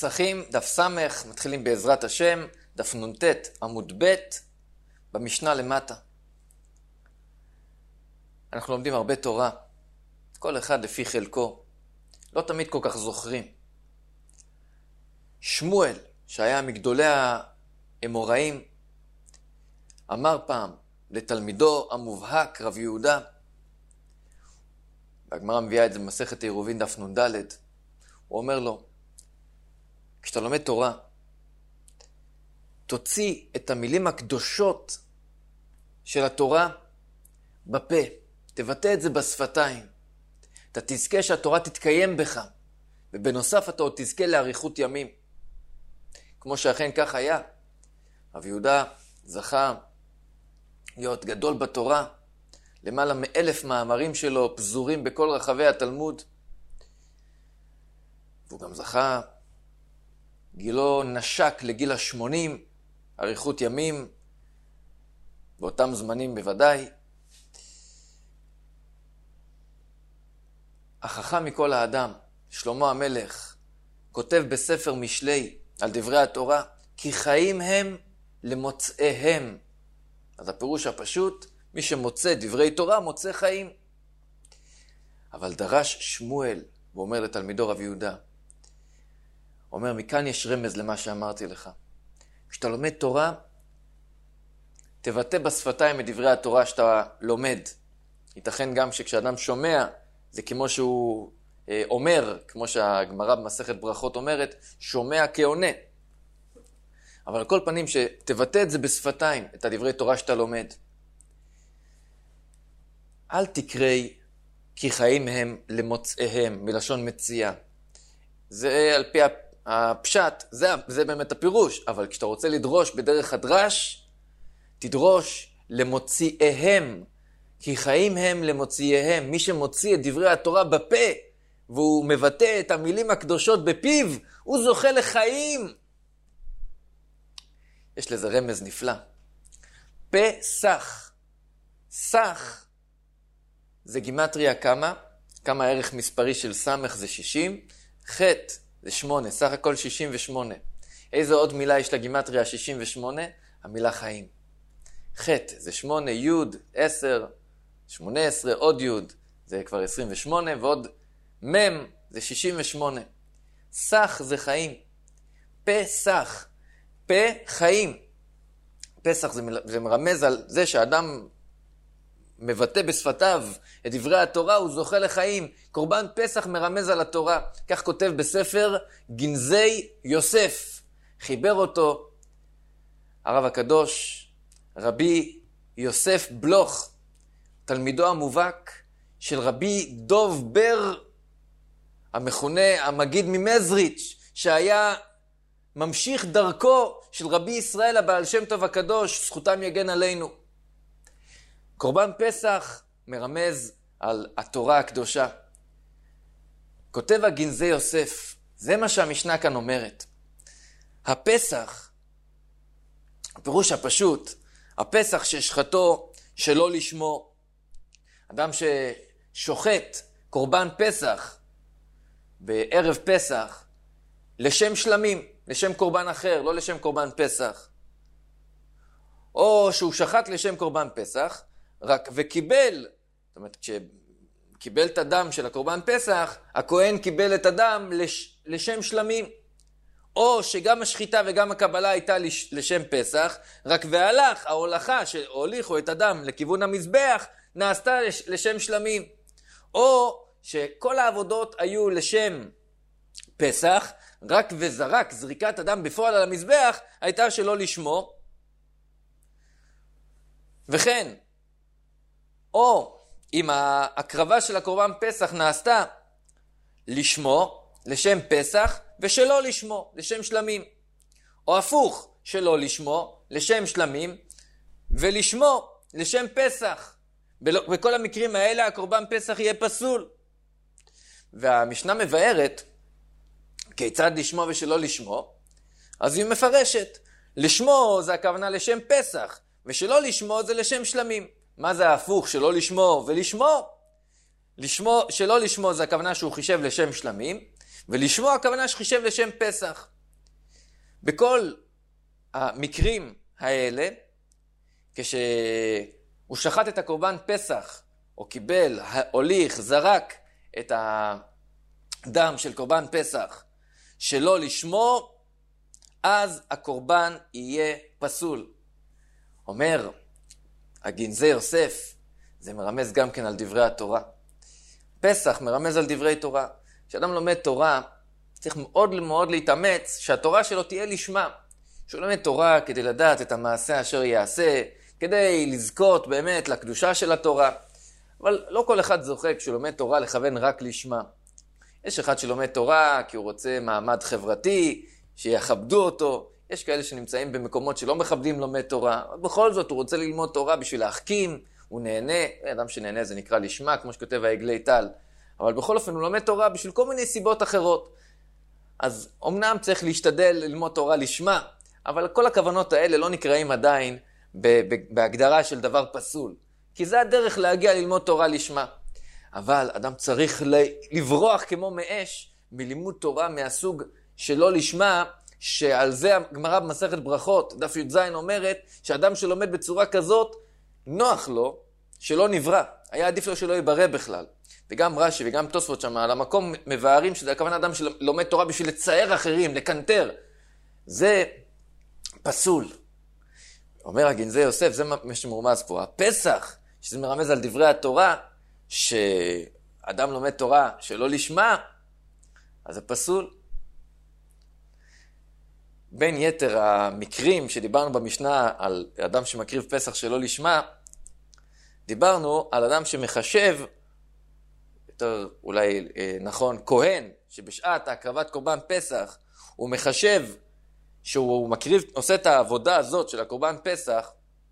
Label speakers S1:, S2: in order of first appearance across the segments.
S1: פסחים, דף סמך, מתחילים בעזרת השם, דף נ"ט עמוד ב' במשנה למטה. אנחנו לומדים הרבה תורה, כל אחד לפי חלקו, לא תמיד כל כך זוכרים. שמואל, שהיה מגדולי האמוראים, אמר פעם לתלמידו המובהק רב יהודה, והגמרא מביאה את זה במסכת עירובין דף נ"ד, הוא אומר לו, כשאתה לומד תורה, תוציא את המילים הקדושות של התורה בפה, תבטא את זה בשפתיים. אתה תזכה שהתורה תתקיים בך, ובנוסף אתה עוד תזכה לאריכות ימים. כמו שאכן כך היה. רב יהודה זכה להיות גדול בתורה, למעלה מ1,000 מאמרים שלו פזורים בכל רחבי התלמוד. והוא גם זכה, גילו נשק לגיל 80, אריכות ימים, באותם זמנים בוודאי. החכם מכל האדם, שלמה המלך, כותב בספר משלי על דברי התורה, כי חיים הם למוצאיהם. אז הפירוש הפשוט, מי שמוצא דברי תורה מוצא חיים. אבל דרש שמואל, הוא אומר לתלמידו רב יהודה, הוא אומר, מכאן יש רמז למה שאמרתי לך. כשאתה לומד תורה, תבטא בשפתיים את דברי התורה שאתה לומד. ייתכן גם שכשאדם שומע, זה כמו שהוא אומר, כמו שהגמרא במסכת ברכות אומרת, שומע כעונה. אבל על כל פנים שתבטא את זה בשפתיים, את הדברי תורה שאתה לומד. אל תקראי כי חיים הם למוצאיהם, מלשון מציאה. זה על פי הפשט, זה באמת הפירוש, אבל כשאתה רוצה לדרוש בדרך הדרש, תדרוש למוציאיהם, כי חיים הם למוציאיהם. מי שמוציא את דברי התורה בפה, והוא מבטא את המילים הקדושות בפיו, הוא זוכה לחיים. יש לזה רמז נפלא. פסח. סח זה גימטריה כמה? כמה הערך מספרי של סמך זה 60, חטא זה 8, סך הכל 68. איזו עוד מילה יש לגימטריה 68? המילה חיים. חטא זה 8, י' 10, 18, עוד י' זה כבר 28, ועוד מ' זה 68. סח זה חיים. פסח. חיים. פסח זה מרמז על זה שאדם מבטא בשפתיו את דברי התורה, הוא זוכה לחיים. קורבן פסח מרמז על התורה. כך כותב בספר גנזי יוסף. חיבר אותו הרב הקדוש, רבי יוסף בלוך, תלמידו המובהק של רבי דוב בר, המכונה המגיד ממזריץ', שהיה ממשיך דרכו של רבי ישראל הבעל שם טוב הקדוש, זכותם יגן עלינו. קורבן פסח מרמז על התורה הקדושה. כותב הגנזי יוסף, זה מה שהמשנה כאן אומרת. הפסח, הפירוש הפשוט, הפסח ששחטו שלא לשמו. אדם ששוחט קורבן פסח בערב פסח לשם שלמים, לשם קורבן אחר, לא לשם קורבן פסח. או שהוא שחט לשם קורבן פסח, רק וקיבל, זאת אומרת, כשקיבל את הדם של הקורבן פסח, הכהן קיבל את הדם לשם שלמים. או שגם השחיטה וגם הקבלה הייתה לשם פסח, רק והלך, ההולכה שהוליכו את הדם לכיוון המזבח, נעשתה לשם שלמים. או שכל העבודות היו לשם פסח, רק וזרק, זריקת הדם בפועל על המזבח, הייתה שלא לשמו. וכן, או אם ההקרבה של הקורבן פסח נעשתה לשמו, לשם פסח, ושלא לשמו, לשם שלמים. או הפוך, שלא לשמו, לשם שלמים, ולשמו, לשם פסח. בכל המקרים האלה הקורבן פסח יהיה פסול. והמשנה מבארת כיצד לשמו ושלא לשמו, אז היא מפרשת. לשמו זה הכוונה לשם פסח, ושלא לשמו זה לשם שלמים. מה זה ההפוך, שלא לשמו ולשמו? שלא לשמו זה הכוונה שהוא חישב לשם שלמים, ולשמו הכוונה שחישב לשם פסח. בכל המקרים האלה, כשהוא שחט את הקורבן פסח, או קיבל, הוליך, זרק את הדם של קורבן פסח שלא לשמו, אז הקורבן יהיה פסול. אומר הגנזי יוסף, זה מרמז גם כן על דברי התורה. פסח מרמז על דברי תורה. כשאדם לומד תורה, צריך מאוד מאוד להתאמץ שהתורה שלו תהיה לשמה. שהוא לומד תורה כדי לדעת את המעשה אשר יעשה, כדי לזכות באמת לקדושה של התורה. אבל לא כל אחד זוכה כשהוא לומד תורה לכוון רק לשמה. יש אחד שלומד תורה כי הוא רוצה מעמד חברתי, שיכבדו אותו. יש כאלה שנמצאים במקומות שלא מכבדים לומד תורה. בכל זאת הוא רוצה ללמוד תורה בשביל להחכים, הוא נהנה. אדם שנהנה זה נקרא לשמה, כמו שכותב העגלי טל. אבל בכל אופן הוא לומד תורה בשביל כל מיני סיבות אחרות. אז אמנם צריך להשתדל ללמוד תורה לשמה, אבל כל הכוונות האלה לא נקראים עדיין בהגדרה של דבר פסול. כי זה הדרך להגיע ללמוד תורה לשמה. אבל אדם צריך לברוח כמו מאש מלימוד תורה מהסוג שלא לשמה, שעל זה הגמרא במסכת ברכות, דף י"ז אומרת, שאדם שלומד בצורה כזאת, נוח לו שלא נברא. היה עדיף לו שלא יברא בכלל. וגם רש"י וגם תוספות שם על המקום מבארים שזה הכוונה אדם שלומד תורה בשביל לצייר אחרים, לקנטר. זה פסול. אומר הגנזי יוסף, זה מה שמרומז פה. הפסח, שזה מרמז על דברי התורה, שאדם לומד תורה שלא לשמה, אז זה פסול. בין יתר המקרים שדיברנו במשנה על אדם שמקריב פסח שלא לשמה, דיברנו על אדם שמחשב, יותר אולי נכון, כהן, שבשעת הקרבת קורבן פסח, הוא מחשב שהוא מקריב, עושה את העבודה הזאת של הקורבן פסח,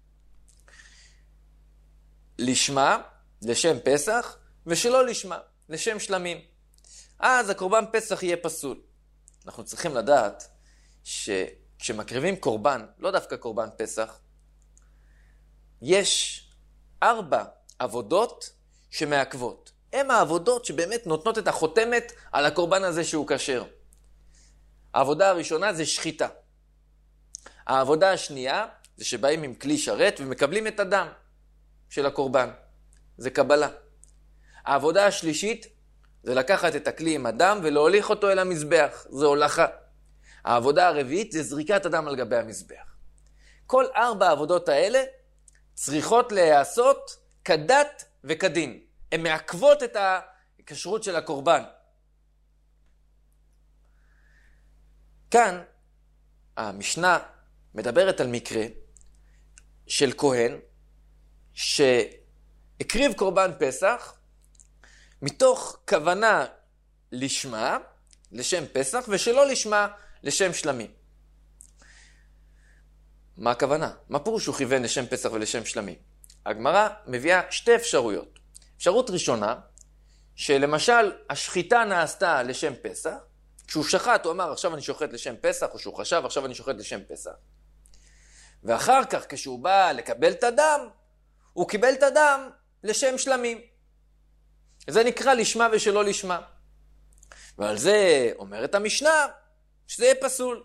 S1: לשמה, לשם פסח, ושלא לשמה, לשם שלמים. אז הקורבן פסח יהיה פסול. אנחנו צריכים לדעת שכשמקריבים קורבן, לא דווקא קורבן פסח, יש 4 עבודות שמעכבות. הן העבודות שבאמת נותנות את החותמת על הקורבן הזה שהוא כשר. העבודה הראשונה זה שחיטה. העבודה השנייה זה שבאים עם כלי שרת ומקבלים את הדם של הקורבן. זה קבלה. העבודה השלישית זה לקחת את הכלי עם הדם ולהוליך אותו אל המזבח. זה הולכה. העבודה הרביעית זה זריקת הדם על גבי המזבח. כל 4 העבודות האלה צריכות להיעשות כדת וכדין. הן מעכבות את הכשרות של הקורבן. כאן המשנה מדברת על מקרה של כהן שהקריב קורבן פסח מתוך כוונה לשמה, לשם פסח, ושלא לשמה, לשם שלמים. מה הכוונה? מה פירוש הוא כיוון לשם פסח ולשם שלמים? הגמרא מביאה 2 אפשרויות. אפשרות ראשונה, שלמשל השחיטה נעשתה לשם פסח, כשהוא שחט הוא אמר עכשיו אני שוחט לשם פסח, או שהוא חשב עכשיו אני שוחט לשם פסח. ואחר כך כשהוא בא לקבל את הדם, הוא קיבל את הדם לשם שלמים. זה נקרא לשמה ושלא לשמה. ועל זה אומרת המשנה שזה יהיה פסול.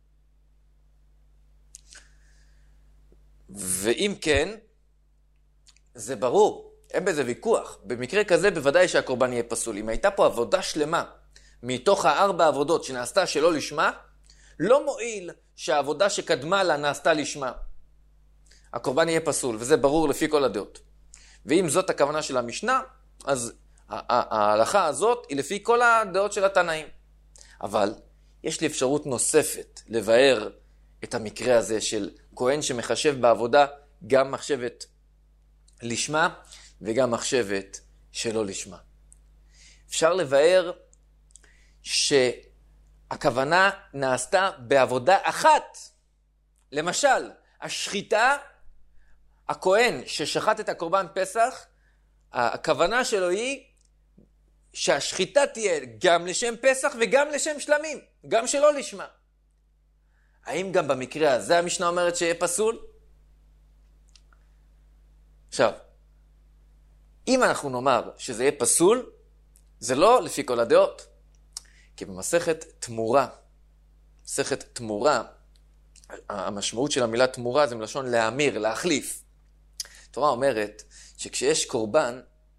S1: ואם כן, זה ברור, אין בזה ויכוח. במקרה כזה בוודאי שהקורבן יהיה פסול. אם הייתה פה עבודה שלמה מתוך 4 עבודות שנעשתה שלא לשמה, לא מועיל שהעבודה שקדמה לה נעשתה לשמה. הקורבן יהיה פסול, וזה ברור לפי כל הדעות. ואם זאת הכוונה של המשנה, אז ההלכה הזאת היא לפי כל הדעות של התנאים. אבל יש לי אפשרות נוספת לבאר את המקרה הזה של כהן שמחשב בעבודה גם מחשבת לשמה וגם מחשבת שלא לשמה. אפשר לבאר שהכוונה נעשתה בעבודה אחת. למשל, השחיטה, הכהן ששחט את הקורבן פסח, הכוונה שלו היא שהשחיטה תהיה גם לשם פסח וגם לשם שלמים, גם שלא לשמה. האם גם במקרה הזה המשנה אומרת שיהיה פסול? עכשיו, אם אנחנו נאמר שזה יהיה פסול, זה לא לפי כל הדעות. כי במסכת תמורה, מסכת תמורה, המשמעות של המילה תמורה זה מלשון להמיר, להחליף. התורה אומרת שכשיש קורבן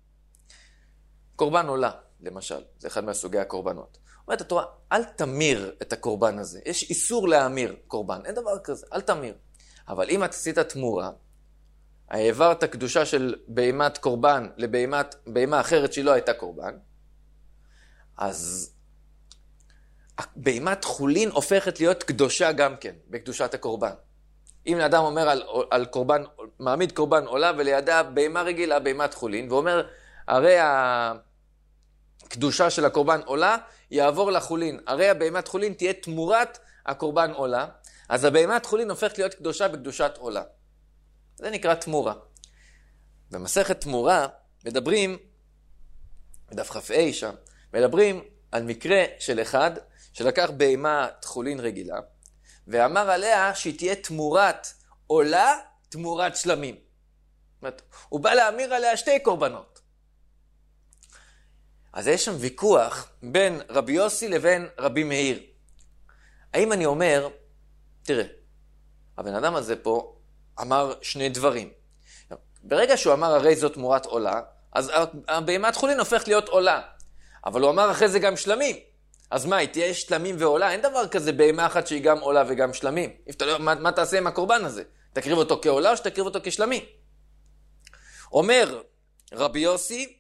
S1: עולה, למשל, זה אחד מהסוגי הקורבנות. אומרת התורה, אל תמיר את הקורבן הזה. יש איסור להמיר קורבן, אין דבר כזה, אל תמיר. אבל אם את עשית תמורה, העברת קדושה של בהמת קורבן לבהמה אחרת שהיא לא הייתה קורבן, אז בהמת חולין הופכת להיות קדושה גם כן, בקדושת הקורבן. אם האדם אומר על קורבן, מעמיד קורבן עולה ולידה בהמה רגילה, בהמת חולין, ואומר, הרי הקדושה של הקורבן עולה, יעבור לחולין. הרי הבהמת חולין תהיה תמורת הקורבן עולה, אז הבהמת חולין הופכת להיות קדושה בקדושת עולה. זה נקרא תמורה. במסכת תמורה מדברים, בדף כ"ה שם, מדברים על מקרה של אחד שלקח בהמת חולין רגילה, ואמר עליה שהיא תהיה תמורת עולה, תמורת שלמים. זאת אומרת, הוא בא להמיר עליה שתי קורבנות. אז יש שם ויכוח בין רבי יוסי לבין רבי מאיר. האם אני אומר, תראה, הבן אדם הזה פה אמר שני דברים. ברגע שהוא אמר הרי זאת תמורת עולה, אז הבהמת חולין הופך להיות עולה. אבל הוא אמר אחרי זה גם שלמים. אז מה, היא תהיה שלמים ועולה? אין דבר כזה בהמה אחת שהיא גם עולה וגם שלמים. מה תעשה עם הקורבן הזה? תקריב אותו כעולה או שתקריב אותו כשלמים? אומר רבי יוסי,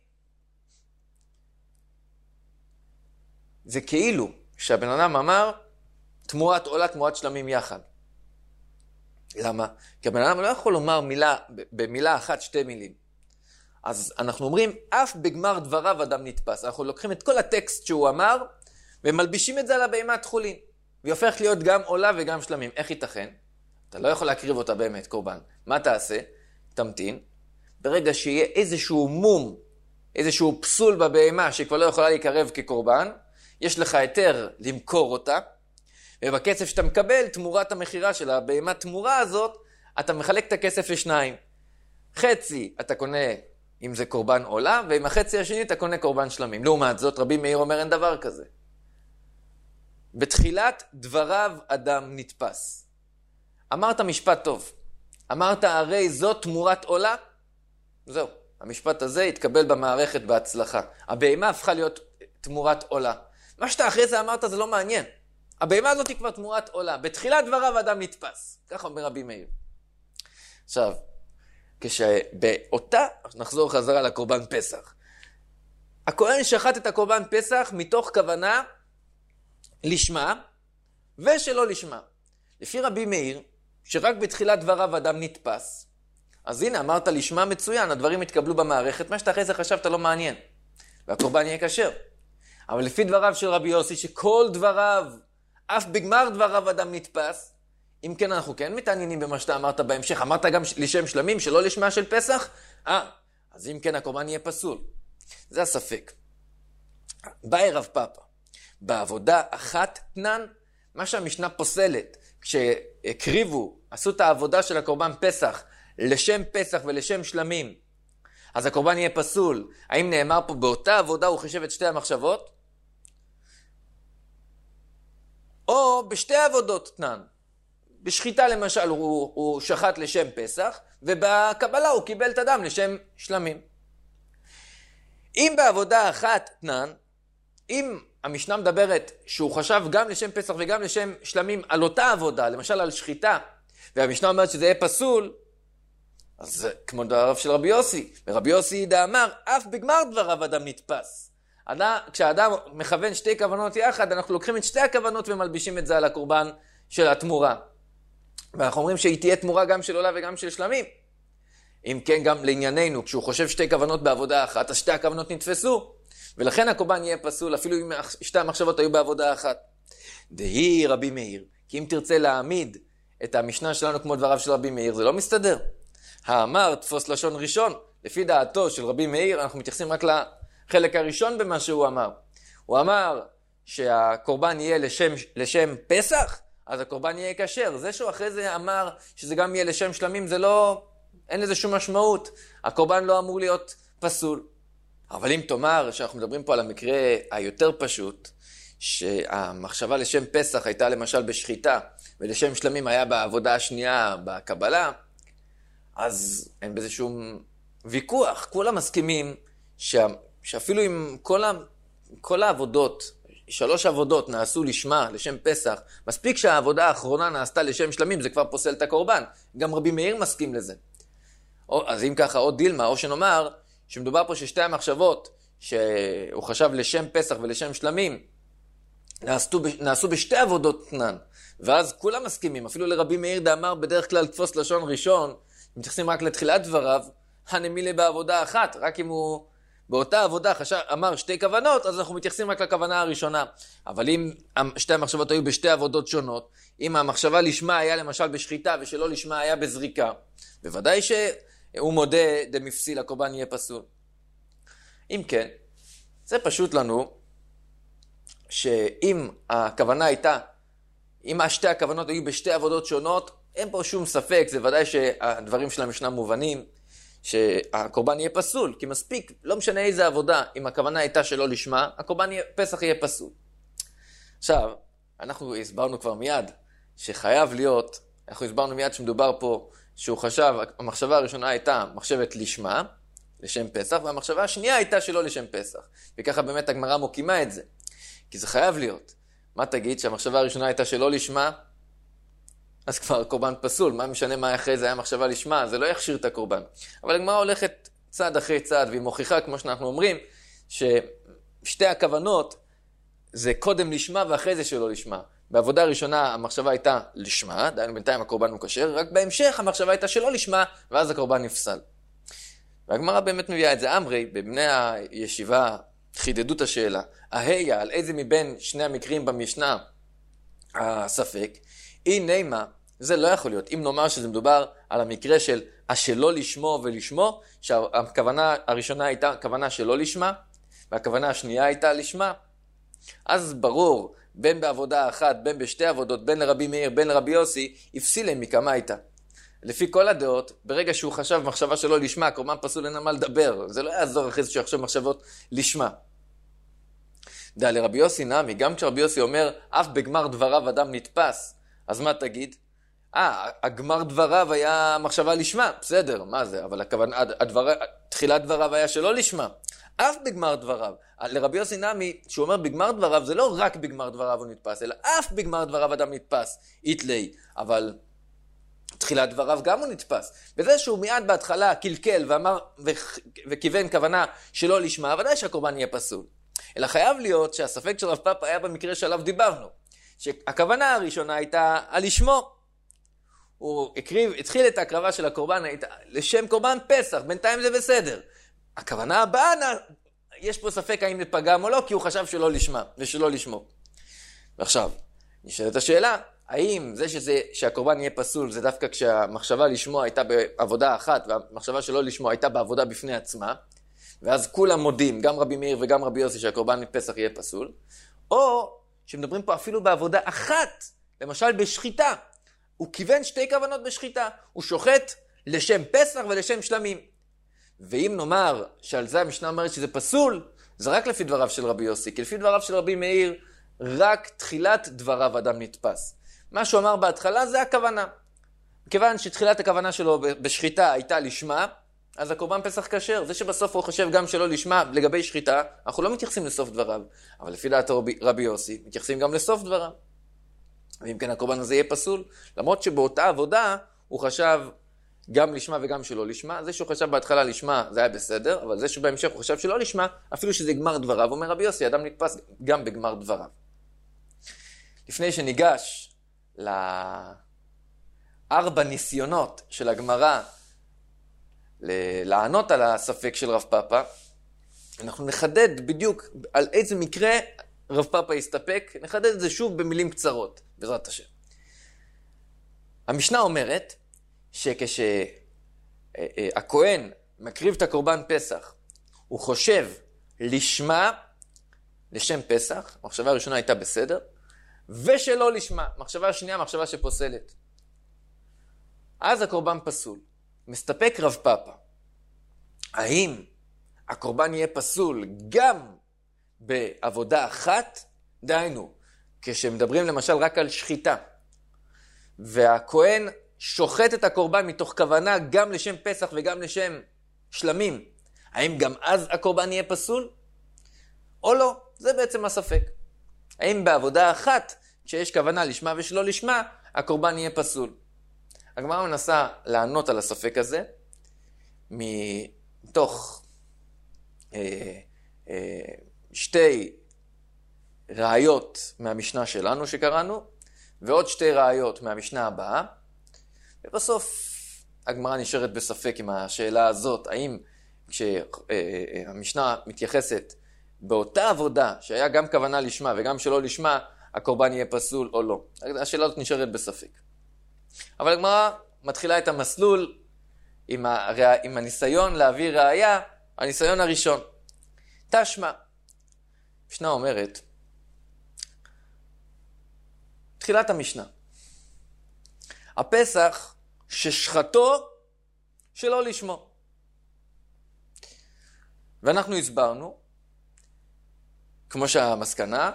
S1: זה כאילו שהבן אדם אמר תמורת עולה, תמורת שלמים יחד. למה? כי הבן אדם לא יכול לומר במילה אחת שתי מילים. אז אנחנו אומרים, אף בגמר דבריו אדם נתפס. אנחנו לוקחים את כל הטקסט שהוא אמר, ומלבישים את זה על הבהמת חולין. והיא הופכת להיות גם עולה וגם שלמים. איך ייתכן? אתה לא יכול להקריב אותה באמת, קורבן. מה תעשה? תמתין. ברגע שיהיה איזשהו מום, איזשהו פסול בבהמה, שהיא כבר לא יכולה להיקרב כקורבן, יש לך היתר למכור אותה, ובכסף שאתה מקבל, תמורת המחירה של הבהמת תמורה הזאת, אתה מחלק את הכסף לשניים. חצי אתה קונה אם זה קורבן עולה, ועם החצי השני אתה קונה קורבן שלמים. לעומת זאת, רבי מאיר אומר אין דבר כזה. בתחילת דבריו אדם נתפס. אמרת משפט טוב. אמרת הרי זאת תמורת עולה? זהו. המשפט הזה התקבל במערכת בהצלחה. הבהמה הפכה להיות תמורת עולה. מה שאתה אחרי זה אמרת זה לא מעניין. הבהמה הזאת היא כבר תמורת עולה. בתחילת דבריו אדם נתפס. ככה אומר רבי מאיר. עכשיו, כשבאותה, נחזור חזרה לקורבן פסח. הכהן שחט את הקורבן פסח מתוך כוונה לשמה ושלא לשמה. לפי רבי מאיר, שרק בתחילת דבריו אדם נתפס, אז הנה אמרת לשמה מצוין, הדברים התקבלו במערכת, מה שאתה אחרי זה חשבת לא מעניין. והקורבן יהיה כשר. אבל לפי דבריו של רבי יוסי, שכל דבריו, אף בגמר דבריו אדם נתפס, אם כן אנחנו כן מתעניינים במה שאתה אמרת בהמשך, אמרת גם לשם שלמים שלא לשמה של פסח, אז אם כן הקורבן יהיה פסול. זה הספק. באי רב פאפא, בעבודה אחת תנן, מה שהמשנה פוסלת, כשהקריבו, עשו את העבודה של הקורבן פסח, לשם פסח ולשם שלמים, אז הקורבן יהיה פסול. האם נאמר פה באותה עבודה הוא חישב את שתי המחשבות? או בשתי עבודות תנן. בשחיטה למשל הוא שחט לשם פסח, ובקבלה הוא קיבל את הדם לשם שלמים. אם בעבודה אחת תנן, אם המשנה מדברת שהוא חשב גם לשם פסח וגם לשם שלמים על אותה עבודה, למשל על שחיטה, והמשנה אומרת שזה יהיה פסול, אז זה כמו דבריו של רבי יוסי. ורבי יוסי דאמר, אף בגמר דבריו אדם נתפס. כשהאדם מכוון שתי כוונות יחד, אנחנו לוקחים את שתי הכוונות ומלבישים את זה על הקורבן של התמורה. ואנחנו אומרים שהיא תהיה תמורה גם של עולה וגם של שלמים. אם כן גם לענייננו, כשהוא חושב שתי כוונות בעבודה אחת, אז שתי הכוונות נתפסו. ולכן הקורבן יהיה פסול, אפילו אם שתי המחשבות היו בעבודה אחת. דהי רבי מאיר, כי אם תרצה להעמיד את המשנה שלנו כמו דבריו של רבי מאיר, זה לא מסתדר. האמר תפוס לשון ראשון, לפי דעתו של רבי מאיר, אנחנו מתייחסים רק לחלק הראשון במה שהוא אמר. הוא אמר שהקורבן יהיה לשם פסח, אז הקורבן יהיה כשר. זה שהוא אחרי זה אמר שזה גם יהיה לשם שלמים, זה לא, אין לזה שום משמעות. הקורבן לא אמור להיות פסול. אבל אם תאמר שאנחנו מדברים פה על המקרה היותר פשוט, שהמחשבה לשם פסח הייתה למשל בשחיטה, ולשם שלמים היה בעבודה השנייה בקבלה, אז אין בזה שום ויכוח. כולם מסכימים שאפילו אם כל העבודות, 3 עבודות נעשו לשמה, לשם פסח, מספיק שהעבודה האחרונה נעשתה לשם שלמים, זה כבר פוסל את הקורבן. גם רבי מאיר מסכים לזה. אז אם ככה, עוד דילמה, או שנאמר, שמדובר פה ששתי המחשבות, שהוא חשב לשם פסח ולשם שלמים, נעשו בשתי עבודות תנן. ואז כולם מסכימים, אפילו לרבי מאיר דאמר בדרך כלל תפוס לשון ראשון, אם מתייחסים רק לתחילת דבריו, הנמילה בעבודה אחת, רק אם הוא באותה עבודה אמר 2 כוונות, אז אנחנו מתייחסים רק לכוונה הראשונה. אבל אם שתי המחשבות היו בשתי עבודות שונות, אם המחשבה לשמה היה למשל בשחיטה ושלא לשמה היה בזריקה, בוודאי שהוא מודה דמפסיל, הקורבן יהיה פסול. אם כן, זה פשוט לנו שאם הכוונה הייתה, אם שתי הכוונות היו בשתי עבודות שונות, אין פה שום ספק, זה ודאי שהדברים שלהם ישנם מובנים, שהקורבן יהיה פסול, כי מספיק, לא משנה איזה עבודה, אם הכוונה הייתה שלא לשמה, הקורבן פסח יהיה פסול. עכשיו, אנחנו הסברנו כבר מיד, שחייב להיות, אנחנו הסברנו מיד שמדובר פה, שהוא חשב, המחשבה הראשונה הייתה מחשבת לשמה, לשם פסח, והמחשבה השנייה הייתה שלא לשם פסח. וככה באמת הגמרא מוקימה את זה. כי זה חייב להיות. מה תגיד? שהמחשבה הראשונה הייתה שלא לשמה, אז כבר קורבן פסול. מה משנה מה אחרי זה היה מחשבה לשמה? זה לא יכשיר את הקורבן. אבל הגמרא הולכת צעד אחרי צעד, והיא מוכיחה, כמו שאנחנו אומרים, ששתי הכוונות זה קודם לשמה ואחרי זה שלא לשמה. בעבודה הראשונה המחשבה הייתה לשמה, דהיינו בינתיים הקורבן הוא כשר, רק בהמשך המחשבה הייתה שלא לשמה, ואז הקורבן נפסל. והגמרא באמת מביאה את זה. אמרי, בבני הישיבה, חידדו את השאלה, היה על איזה מבין שני המקרים במשנה הספק, נימה, זה לא יכול להיות. אם נאמר שזה מדובר על המקרה של השלא לשמו ולשמו, שהכוונה הראשונה הייתה כוונה שלא לשמה, והכוונה השנייה הייתה לשמה, אז ברור, בין בעבודה אחת, בין בשתי עבודות, בין לרבי מאיר, בין לרבי יוסי, הפסילם מכמה הייתה. לפי כל הדעות, ברגע שהוא חשב מחשבה שלא לשמה, קורבן פסול אין מה לדבר. זה לא יעזור אחרי זה שהוא יחשב מחשבות לשמה. לרבי יוסי נמי, גם כשרבי יוסי אומר, אף בגמר דבריו אדם נתפס, אז מה תגיד? הגמר דבריו היה מחשבה לשמה, בסדר, מה זה? אבל תחילת דבריו היה שלא לשמה. אף בגמר דבריו. לרבי יוסי נמי, שהוא אומר בגמר דבריו, זה לא רק בגמר דבריו הוא נתפס, אלא אף בגמר דבריו אדם נתפס, איתלי. אבל תחילת דבריו גם הוא נתפס. בזה שהוא מיד בהתחלה קלקל ואמר וכיוון כוונה שלא לשמה, ודאי שהקורבן יהיה פסול. אלא חייב להיות שהספק של רב פאפא היה במקרה שעליו דיברנו. שהכוונה הראשונה הייתה על לשמו. הוא התחיל את ההקרבה של הקורבן לשם קורבן פסח, בינתיים זה בסדר. הכוונה הבאה, יש פה ספק האם זה פגם או לא, כי הוא חשב שלא לשמה ושלא לשמו. ועכשיו, נשאלת השאלה, האם זה שהקורבן יהיה פסול זה דווקא כשהמחשבה לשמו הייתה בעבודה אחת, והמחשבה שלא לשמו הייתה בעבודה בפני עצמה, ואז כולם מודים, גם רבי מאיר וגם רבי יוסי, שהקורבן מפסח יהיה פסול, או שמדברים פה אפילו בעבודה אחת, למשל בשחיטה, הוא כיוון 2 כוונות בשחיטה, הוא שוחט לשם פסח ולשם שלמים. ואם נאמר שעל זה המשנה אומרת שזה פסול, זה רק לפי דבריו של רבי יוסי, כי לפי דבריו של רבי מאיר, רק תחילת דבריו אדם נתפס. מה שהוא אמר בהתחלה זה הכוונה. כיוון שתחילת הכוונה שלו בשחיטה הייתה לשמה, אז הקורבן פסח כשר. זה שבסוף הוא חושב גם שלא לשמה לגבי שחיטה, אנחנו לא מתייחסים לסוף דבריו. אבל לפי דעת רבי יוסי, מתייחסים גם לסוף דבריו. ואם כן הקורבן הזה יהיה פסול, למרות שבאותה עבודה הוא חשב גם לשמה וגם שלא לשמה. זה שהוא חשב בהתחלה לשמה זה היה בסדר, אבל זה שבהמשך הוא חשב שלא לשמה, אפילו שזה גמר דבריו, אומר רבי יוסי, אדם נתפס גם בגמר דבריו. לפני שניגש ל4 ניסיונות של הגמרא לענות על הספק של רב פאפא, אנחנו נחדד בדיוק על איזה מקרה רב פאפא יסתפק, נחדד את זה שוב במילים קצרות, בעזרת השם. המשנה אומרת שכשהכהן מקריב את הקורבן פסח, הוא חושב לשמה, לשם פסח, המחשבה הראשונה הייתה בסדר, ושלא לשמה, מחשבה השנייה, מחשבה שפוסלת. אז הקורבן פסול. מסתפק רב פאפא. האם הקורבן יהיה פסול גם בעבודה אחת, דהיינו, כשמדברים למשל רק על שחיטה, והכהן שוחט את הקורבן מתוך כוונה גם לשם פסח וגם לשם שלמים, האם גם אז הקורבן יהיה פסול? או לא? זה בעצם הספק. האם בעבודה אחת, כשיש כוונה לשמה ושלא לשמה, הקורבן יהיה פסול? הגמרא מנסה לענות על הספק הזה, מתוך שתי ראיות מהמשנה שלנו שקראנו, ועוד שתי ראיות מהמשנה הבאה, ובסוף הגמרא נשארת בספק עם השאלה הזאת, האם כשהמשנה מתייחסת באותה עבודה שהיה גם כוונה לשמה וגם שלא לשמה, הקורבן יהיה פסול או לא. השאלה הזאת נשארת בספק. אבל הגמרא מתחילה את המסלול עם הניסיון להביא ראיה, הניסיון הראשון. תשמע. המשנה אומרת, תחילת המשנה. הפסח ששחטו שלא לשמו. ואנחנו הסברנו, כמו שהמסקנה,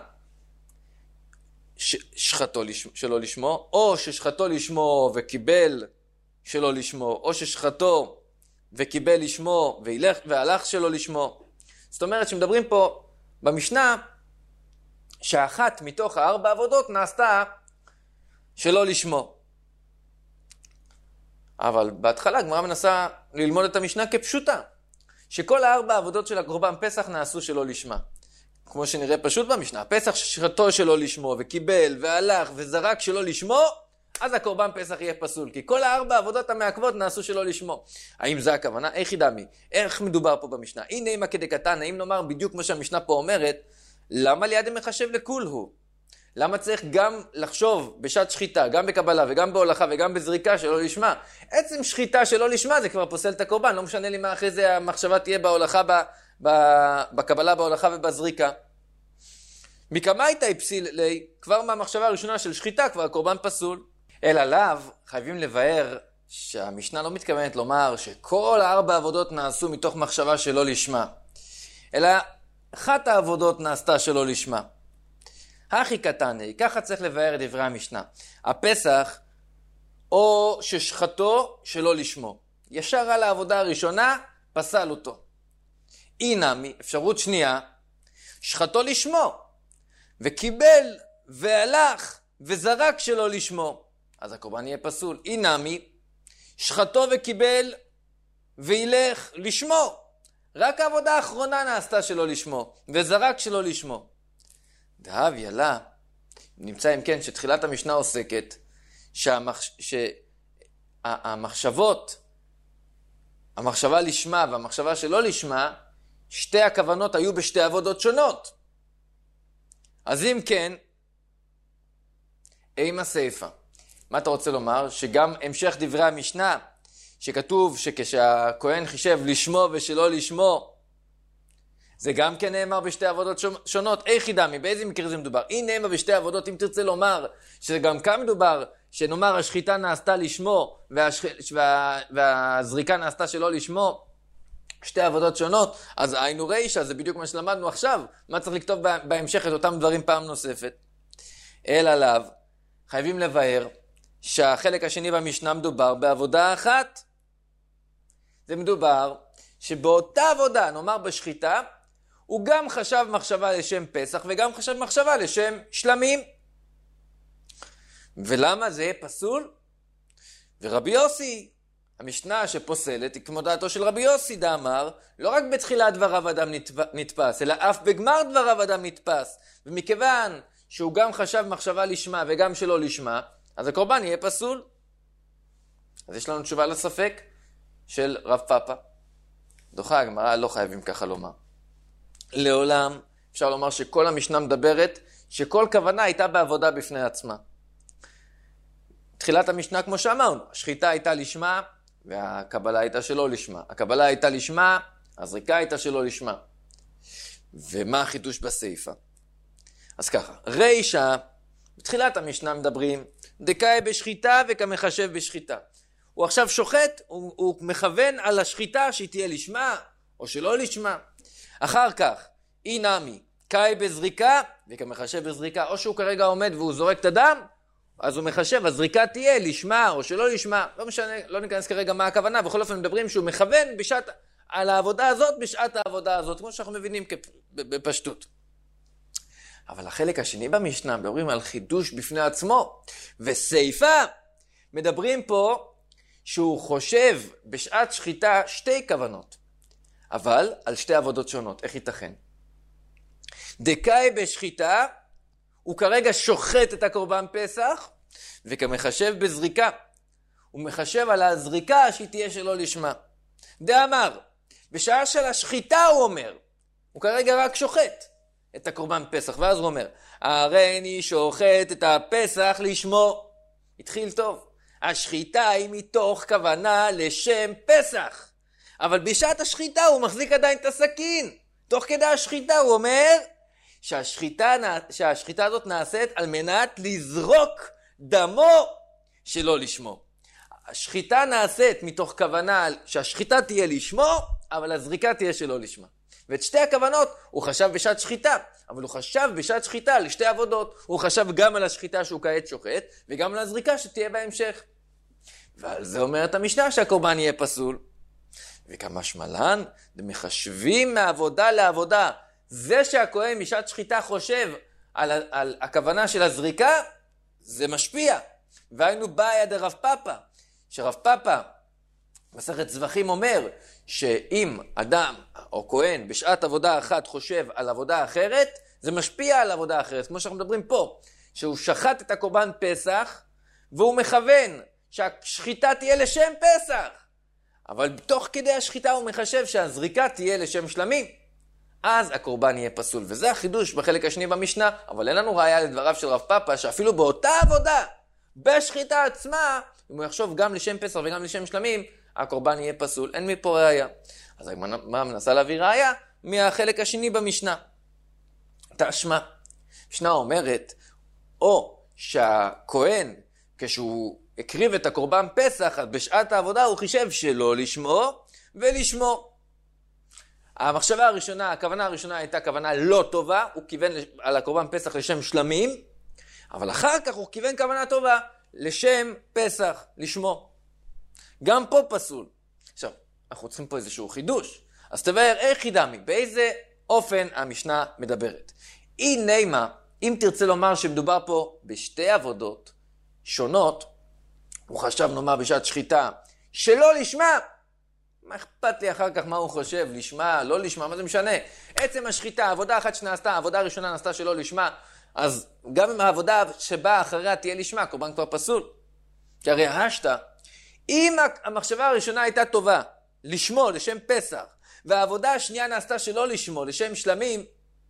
S1: ששחטו שלא לשמו, או ששחטו לשמו וקיבל שלא לשמו, או ששחטו וקיבל לשמו והלך שלא לשמו. זאת אומרת שמדברים פה במשנה שאחת מתוך 4 עבודות נעשתה שלא לשמו. אבל בהתחלה הגמרא מנסה ללמוד את המשנה כפשוטה, שכל 4 עבודות של הקורבן פסח נעשו שלא לשמה. כמו שנראה פשוט במשנה, פסח ששחטו שלא לשמו וקיבל והלך וזרק שלא לשמו, אז הקורבן פסח יהיה פסול, כי כל 4 עבודות המעכבות נעשו שלא לשמו. האם זה הכוונה? איך ידעמי? איך מדובר פה במשנה? הנה אימא כדקתנא, אם נאמר בדיוק כמו שהמשנה פה אומרת, למה לידם מחשב לכול הוא? למה צריך גם לחשוב בשעת שחיטה, גם בקבלה וגם בהולכה וגם בזריקה שלא לשמה? עצם שחיטה שלא לשמה זה כבר פוסל את הקורבן, לא משנה לי מה אחרי זה המחשבה תהיה בהולכה, בקבלה, בהולכה ובזריקה. מכמה הייתה הפסיל לי? כבר מהמחשבה הראשונה של שחיטה כבר הקורבן פסול. אלא לאו חייבים לבאר שהמשנה לא מתכוונת לומר שכל 4 עבודות נעשו מתוך מחשבה שלא לשמה, אלא אחת העבודות נעשתה שלא לשמה. הכי קטני, ככה צריך לבאר את דברי המשנה. הפסח או ששחטו שלא לשמו. ישר על העבודה הראשונה פסל אותו. הנה אפשרות שנייה, שחטו לשמו וקיבל והלך וזרק שלא לשמו, אז הקורבן יהיה פסול. הנה שחטו וקיבל וילך לשמו, רק העבודה האחרונה נעשתה שלא לשמו וזרק שלא לשמו. דהב ילה, נמצא אם כן שתחילת המשנה עוסקת שהמחשבות, המחשבה לשמה והמחשבה שלא לשמה, שתי הכוונות היו בשתי עבודות שונות. אז אם כן, אימה סייפה. מה אתה רוצה לומר? שגם המשך דברי המשנה, שכתוב שכשהכהן חישב לשמו ושלא לשמו, זה גם כן נאמר בשתי עבודות שונות. איך ידעמי? באיזה מקרה זה מדובר? אם נאמר בשתי עבודות, אם תרצה לומר שגם כאן מדובר, שנאמר השחיטה נעשתה לשמו והזריקה נעשתה שלא לשמו, שתי עבודות שונות, אז היינו רישה, זה בדיוק מה שלמדנו עכשיו. מה צריך לכתוב בהמשך את אותם דברים פעם נוספת? אלא עליו, חייבים לבאר שהחלק השני במשנה מדובר בעבודה אחת. זה מדובר שבאותה עבודה, נאמר בשחיטה, הוא גם חשב מחשבה לשם פסח וגם חשב מחשבה לשם שלמים. ולמה זה יהיה פסול? ורבי יוסי, המשנה שפוסלת היא כמו דעתו של רבי יוסי דאמר, לא רק בתחילת דבריו אדם נתפס, אלא אף בגמר דבריו אדם נתפס. ומכיוון שהוא גם חשב מחשבה לשמה וגם שלא לשמה, אז הקורבן יהיה פסול. אז יש לנו תשובה לספק של רב פאפה. דוחה הגמרא, לא חייבים ככה לומר. לעולם אפשר לומר שכל המשנה מדברת שכל כוונה הייתה בעבודה בפני עצמה. תחילת המשנה כמו שאמרנו, השחיטה הייתה לשמה והקבלה הייתה שלא לשמה. הקבלה הייתה לשמה, הזריקה הייתה שלא לשמה. ומה החידוש בסעיפה? אז ככה, רישה, בתחילת המשנה מדברים, דקאי בשחיטה וכמחשב בשחיטה. הוא עכשיו שוחט, הוא מכוון על השחיטה שהיא תהיה לשמה או שלא לשמה. אחר כך, אי נמי, קאי בזריקה, וגם מחשב בזריקה, או שהוא כרגע עומד והוא זורק את הדם, אז הוא מחשב, הזריקה תהיה לשמה או שלא לשמה, לא משנה, לא ניכנס כרגע מה הכוונה, בכל אופן מדברים שהוא מכוון על העבודה הזאת, בשעת העבודה הזאת, כמו שאנחנו מבינים בפשטות. אבל החלק השני במשנה, מדברים על חידוש בפני עצמו, וסייפה, מדברים פה שהוא חושב בשעת שחיטה שתי כוונות, אבל על שתי עבודות שונות, איך ייתכן? דקאי בשחיטה, הוא כרגע שוחט את הקורבן פסח, וכמחשב בזריקה, הוא מחשב על הזריקה שהיא תהיה שלא לשמה. דאמר, בשעה של השחיטה הוא אומר, הוא כרגע רק שוחט את הקורבן פסח, ואז הוא אומר, הריני שוחט את הפסח לשמו. התחיל טוב. השחיטה היא מתוך כוונה לשם פסח, אבל בשעת השחיטה הוא מחזיק עדיין את הסכין. תוך כדי השחיטה הוא אומר, שהשחיטה הזאת נעשית על מנת לזרוק דמו שלא לשמו. השחיטה נעשית מתוך כוונה שהשחיטה תהיה לשמו, אבל הזריקה תהיה שלא לשמה. ואת שתי הכוונות הוא חשב בשעת שחיטה, אבל הוא חשב בשעת שחיטה לשתי עבודות. הוא חשב גם על השחיטה שהוא כעת שוחט, וגם על הזריקה שתהיה בהמשך. ועל זה אומרת המשנה שהקורבן יהיה פסול. וכמה שמלן, מחשבים מעבודה לעבודה. זה שהכהן בשעת שחיטה חושב על הכוונה של הזריקה, זה משפיע. והיינו באיה דרב פאפא, שרב פאפא מסכת זבחים אומר, שאם אדם או כהן בשעת עבודה אחת חושב על עבודה אחרת, זה משפיע על עבודה אחרת. כמו שאנחנו מדברים פה, שהוא שחט את הקורבן פסח, והוא מכוון שהשחיטה תהיה לשם פסח. אבל תוך כדי השחיטה הוא מחשב שהזריקה תהיה לשם שלמים. אז הקורבן יהיה פסול. וזה החידוש בחלק השני במשנה, אבל אין לנו ראיה לדבריו של רב פאפא, שאפילו באותה עבודה, בשחיטה עצמה, אם הוא יחשוב גם לשם פסח וגם לשם שלמים, הקורבן יהיה פסול. אין מפה ראיה. אז מה מנסה להביא ראיה? מהחלק השני במשנה. תשמע. משנה אומרת, או שהכהן, כשהוא הקריב את הקורבן פסח, בשעת העבודה הוא חישב שלא לשמו ולשמו. המחשבה הראשונה, הכוונה הראשונה הייתה כוונה לא טובה, הוא כיוון על הקורבן פסח לשם שלמים, אבל אחר כך הוא כיוון כוונה טובה לשם פסח, לשמו. גם פה פסול. עכשיו, אנחנו צריכים פה איזשהו חידוש. אז תבהר איך חידמי, באיזה אופן המשנה מדברת. הנה מה, אם תרצה לומר שמדובר פה בשתי עבודות שונות, הוא חשב נאמר בשעת שחיטה שלא לשמה, מה אכפת לי אחר כך מה הוא חושב, לשמה, לא לשמה, מה זה משנה? עצם השחיטה, עבודה אחת שנעשתה, העבודה הראשונה נעשתה שלא לשמה, אז גם אם העבודה שבאה אחריה תהיה לשמה, קורבן כבר פסול. כי הרי השתה, אם המחשבה הראשונה הייתה טובה, לשמו, לשם פסח, והעבודה השנייה נעשתה שלא לשמו, לשם שלמים,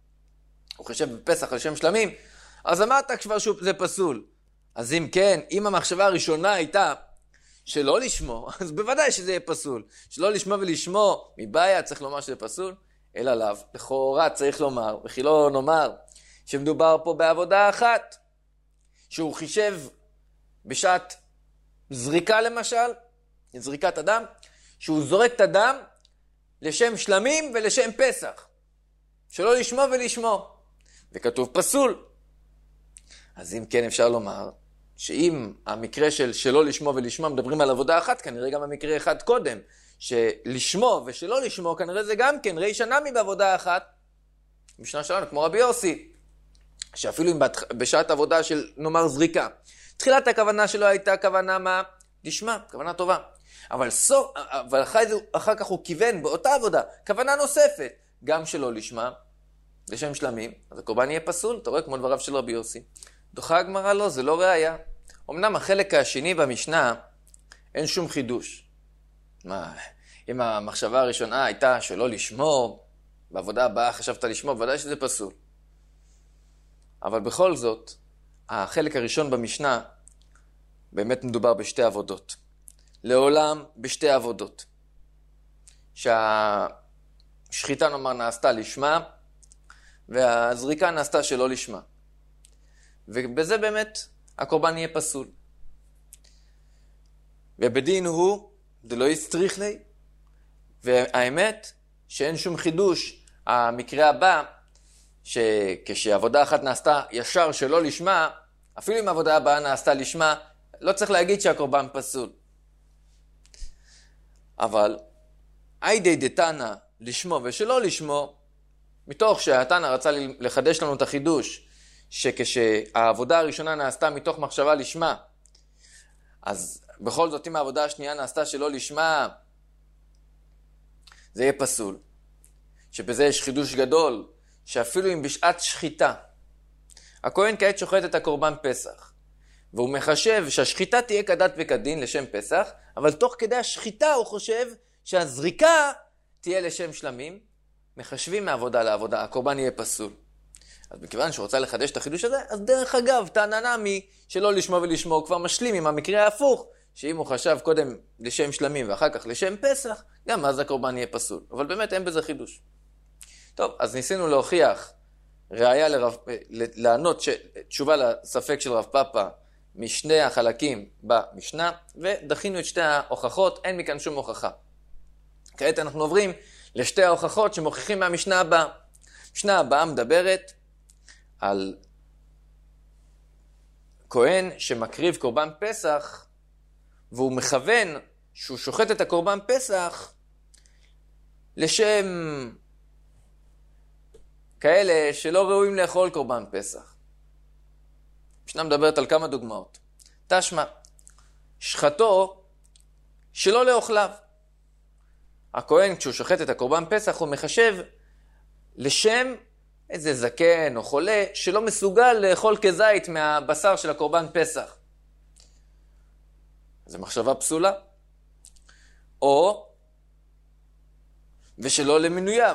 S1: הוא חושב בפסח לשם שלמים, אז אמרת כבר שזה פסול. אז אם כן, אם המחשבה הראשונה הייתה שלא לשמו, אז בוודאי שזה יהיה פסול. שלא לשמו ולשמו, מבעיה צריך לומר שזה פסול, אלא לאו. לכאורה צריך לומר, וכי לא נאמר, שמדובר פה בעבודה אחת, שהוא חישב בשעת זריקה למשל, זריקת אדם, שהוא זורק את הדם לשם שלמים ולשם פסח. שלא לשמו ולשמו. וכתוב פסול. אז אם כן אפשר לומר, שאם המקרה של שלא לשמו ולשמו מדברים על עבודה אחת, כנראה גם המקרה אחד קודם, שלשמו ושלא לשמו, כנראה זה גם כן רי שנמי בעבודה אחת, משנה שלנו, כמו רבי יוסי, שאפילו אם בשעת עבודה של נאמר זריקה, תחילת הכוונה שלו הייתה כוונה מה? לשמה, כוונה טובה. אבל אחר כך הוא כיוון באותה עבודה, כוונה נוספת, גם שלא לשמה, לשם שלמים, אז הקורבן יהיה פסול, אתה רואה כמו דבריו של רבי יוסי. דוחה הגמרא לא, זה לא ראיה. אמנם החלק השני במשנה, אין שום חידוש. מה, אם המחשבה הראשונה הייתה שלא לשמו, בעבודה הבאה חשבת לשמו, ודאי שזה פסול. אבל בכל זאת, החלק הראשון במשנה, באמת מדובר בשתי עבודות. לעולם בשתי עבודות. שהשחיטה נאמר נעשתה לשמה, והזריקה נעשתה שלא לשמה. ובזה באמת הקורבן יהיה פסול. ובדין הוא, זה לא יצטריך לי. והאמת שאין שום חידוש. המקרה הבא, שכשעבודה אחת נעשתה ישר שלא לשמה, אפילו אם העבודה הבאה נעשתה לשמה, לא צריך להגיד שהקורבן פסול. אבל איידי דתנא לשמו ושלא לשמו, מתוך שהתנא רצה לחדש לנו את החידוש, שכשהעבודה הראשונה נעשתה מתוך מחשבה לשמה, אז בכל זאת אם העבודה השנייה נעשתה שלא לשמה, זה יהיה פסול. שבזה יש חידוש גדול, שאפילו אם בשעת שחיטה, הכהן כעת שוחט את הקורבן פסח, והוא מחשב שהשחיטה תהיה כדת וכדין לשם פסח, אבל תוך כדי השחיטה הוא חושב שהזריקה תהיה לשם שלמים, מחשבים מעבודה לעבודה, הקורבן יהיה פסול. אז מכיוון שהוא רוצה לחדש את החידוש הזה, אז דרך אגב, טענה נמי שלא לשמו ולשמו, הוא כבר משלים עם המקרה ההפוך, שאם הוא חשב קודם לשם שלמים ואחר כך לשם פסח, גם אז הקורבן יהיה פסול. אבל באמת אין בזה חידוש. טוב, אז ניסינו להוכיח ראיה לענות תשובה לספק של רב פאפא משני החלקים במשנה, ודחינו את שתי ההוכחות, אין מכאן שום הוכחה. כעת אנחנו עוברים לשתי ההוכחות שמוכיחים מהמשנה הבאה. המשנה הבאה מדברת על כהן שמקריב קורבן פסח, והוא מכוון שהוא שוחט את הקורבן פסח לשם כאלה שלא ראויים לאכול קורבן פסח. המשנה מדברת על כמה דוגמאות. תשמע, שחטו שלא לאוכליו. הכהן כשהוא שוחט את הקורבן פסח הוא מחשב לשם איזה זקן או חולה שלא מסוגל לאכול כזית מהבשר של הקורבן פסח. זו מחשבה פסולה. או ושלא למינוייו.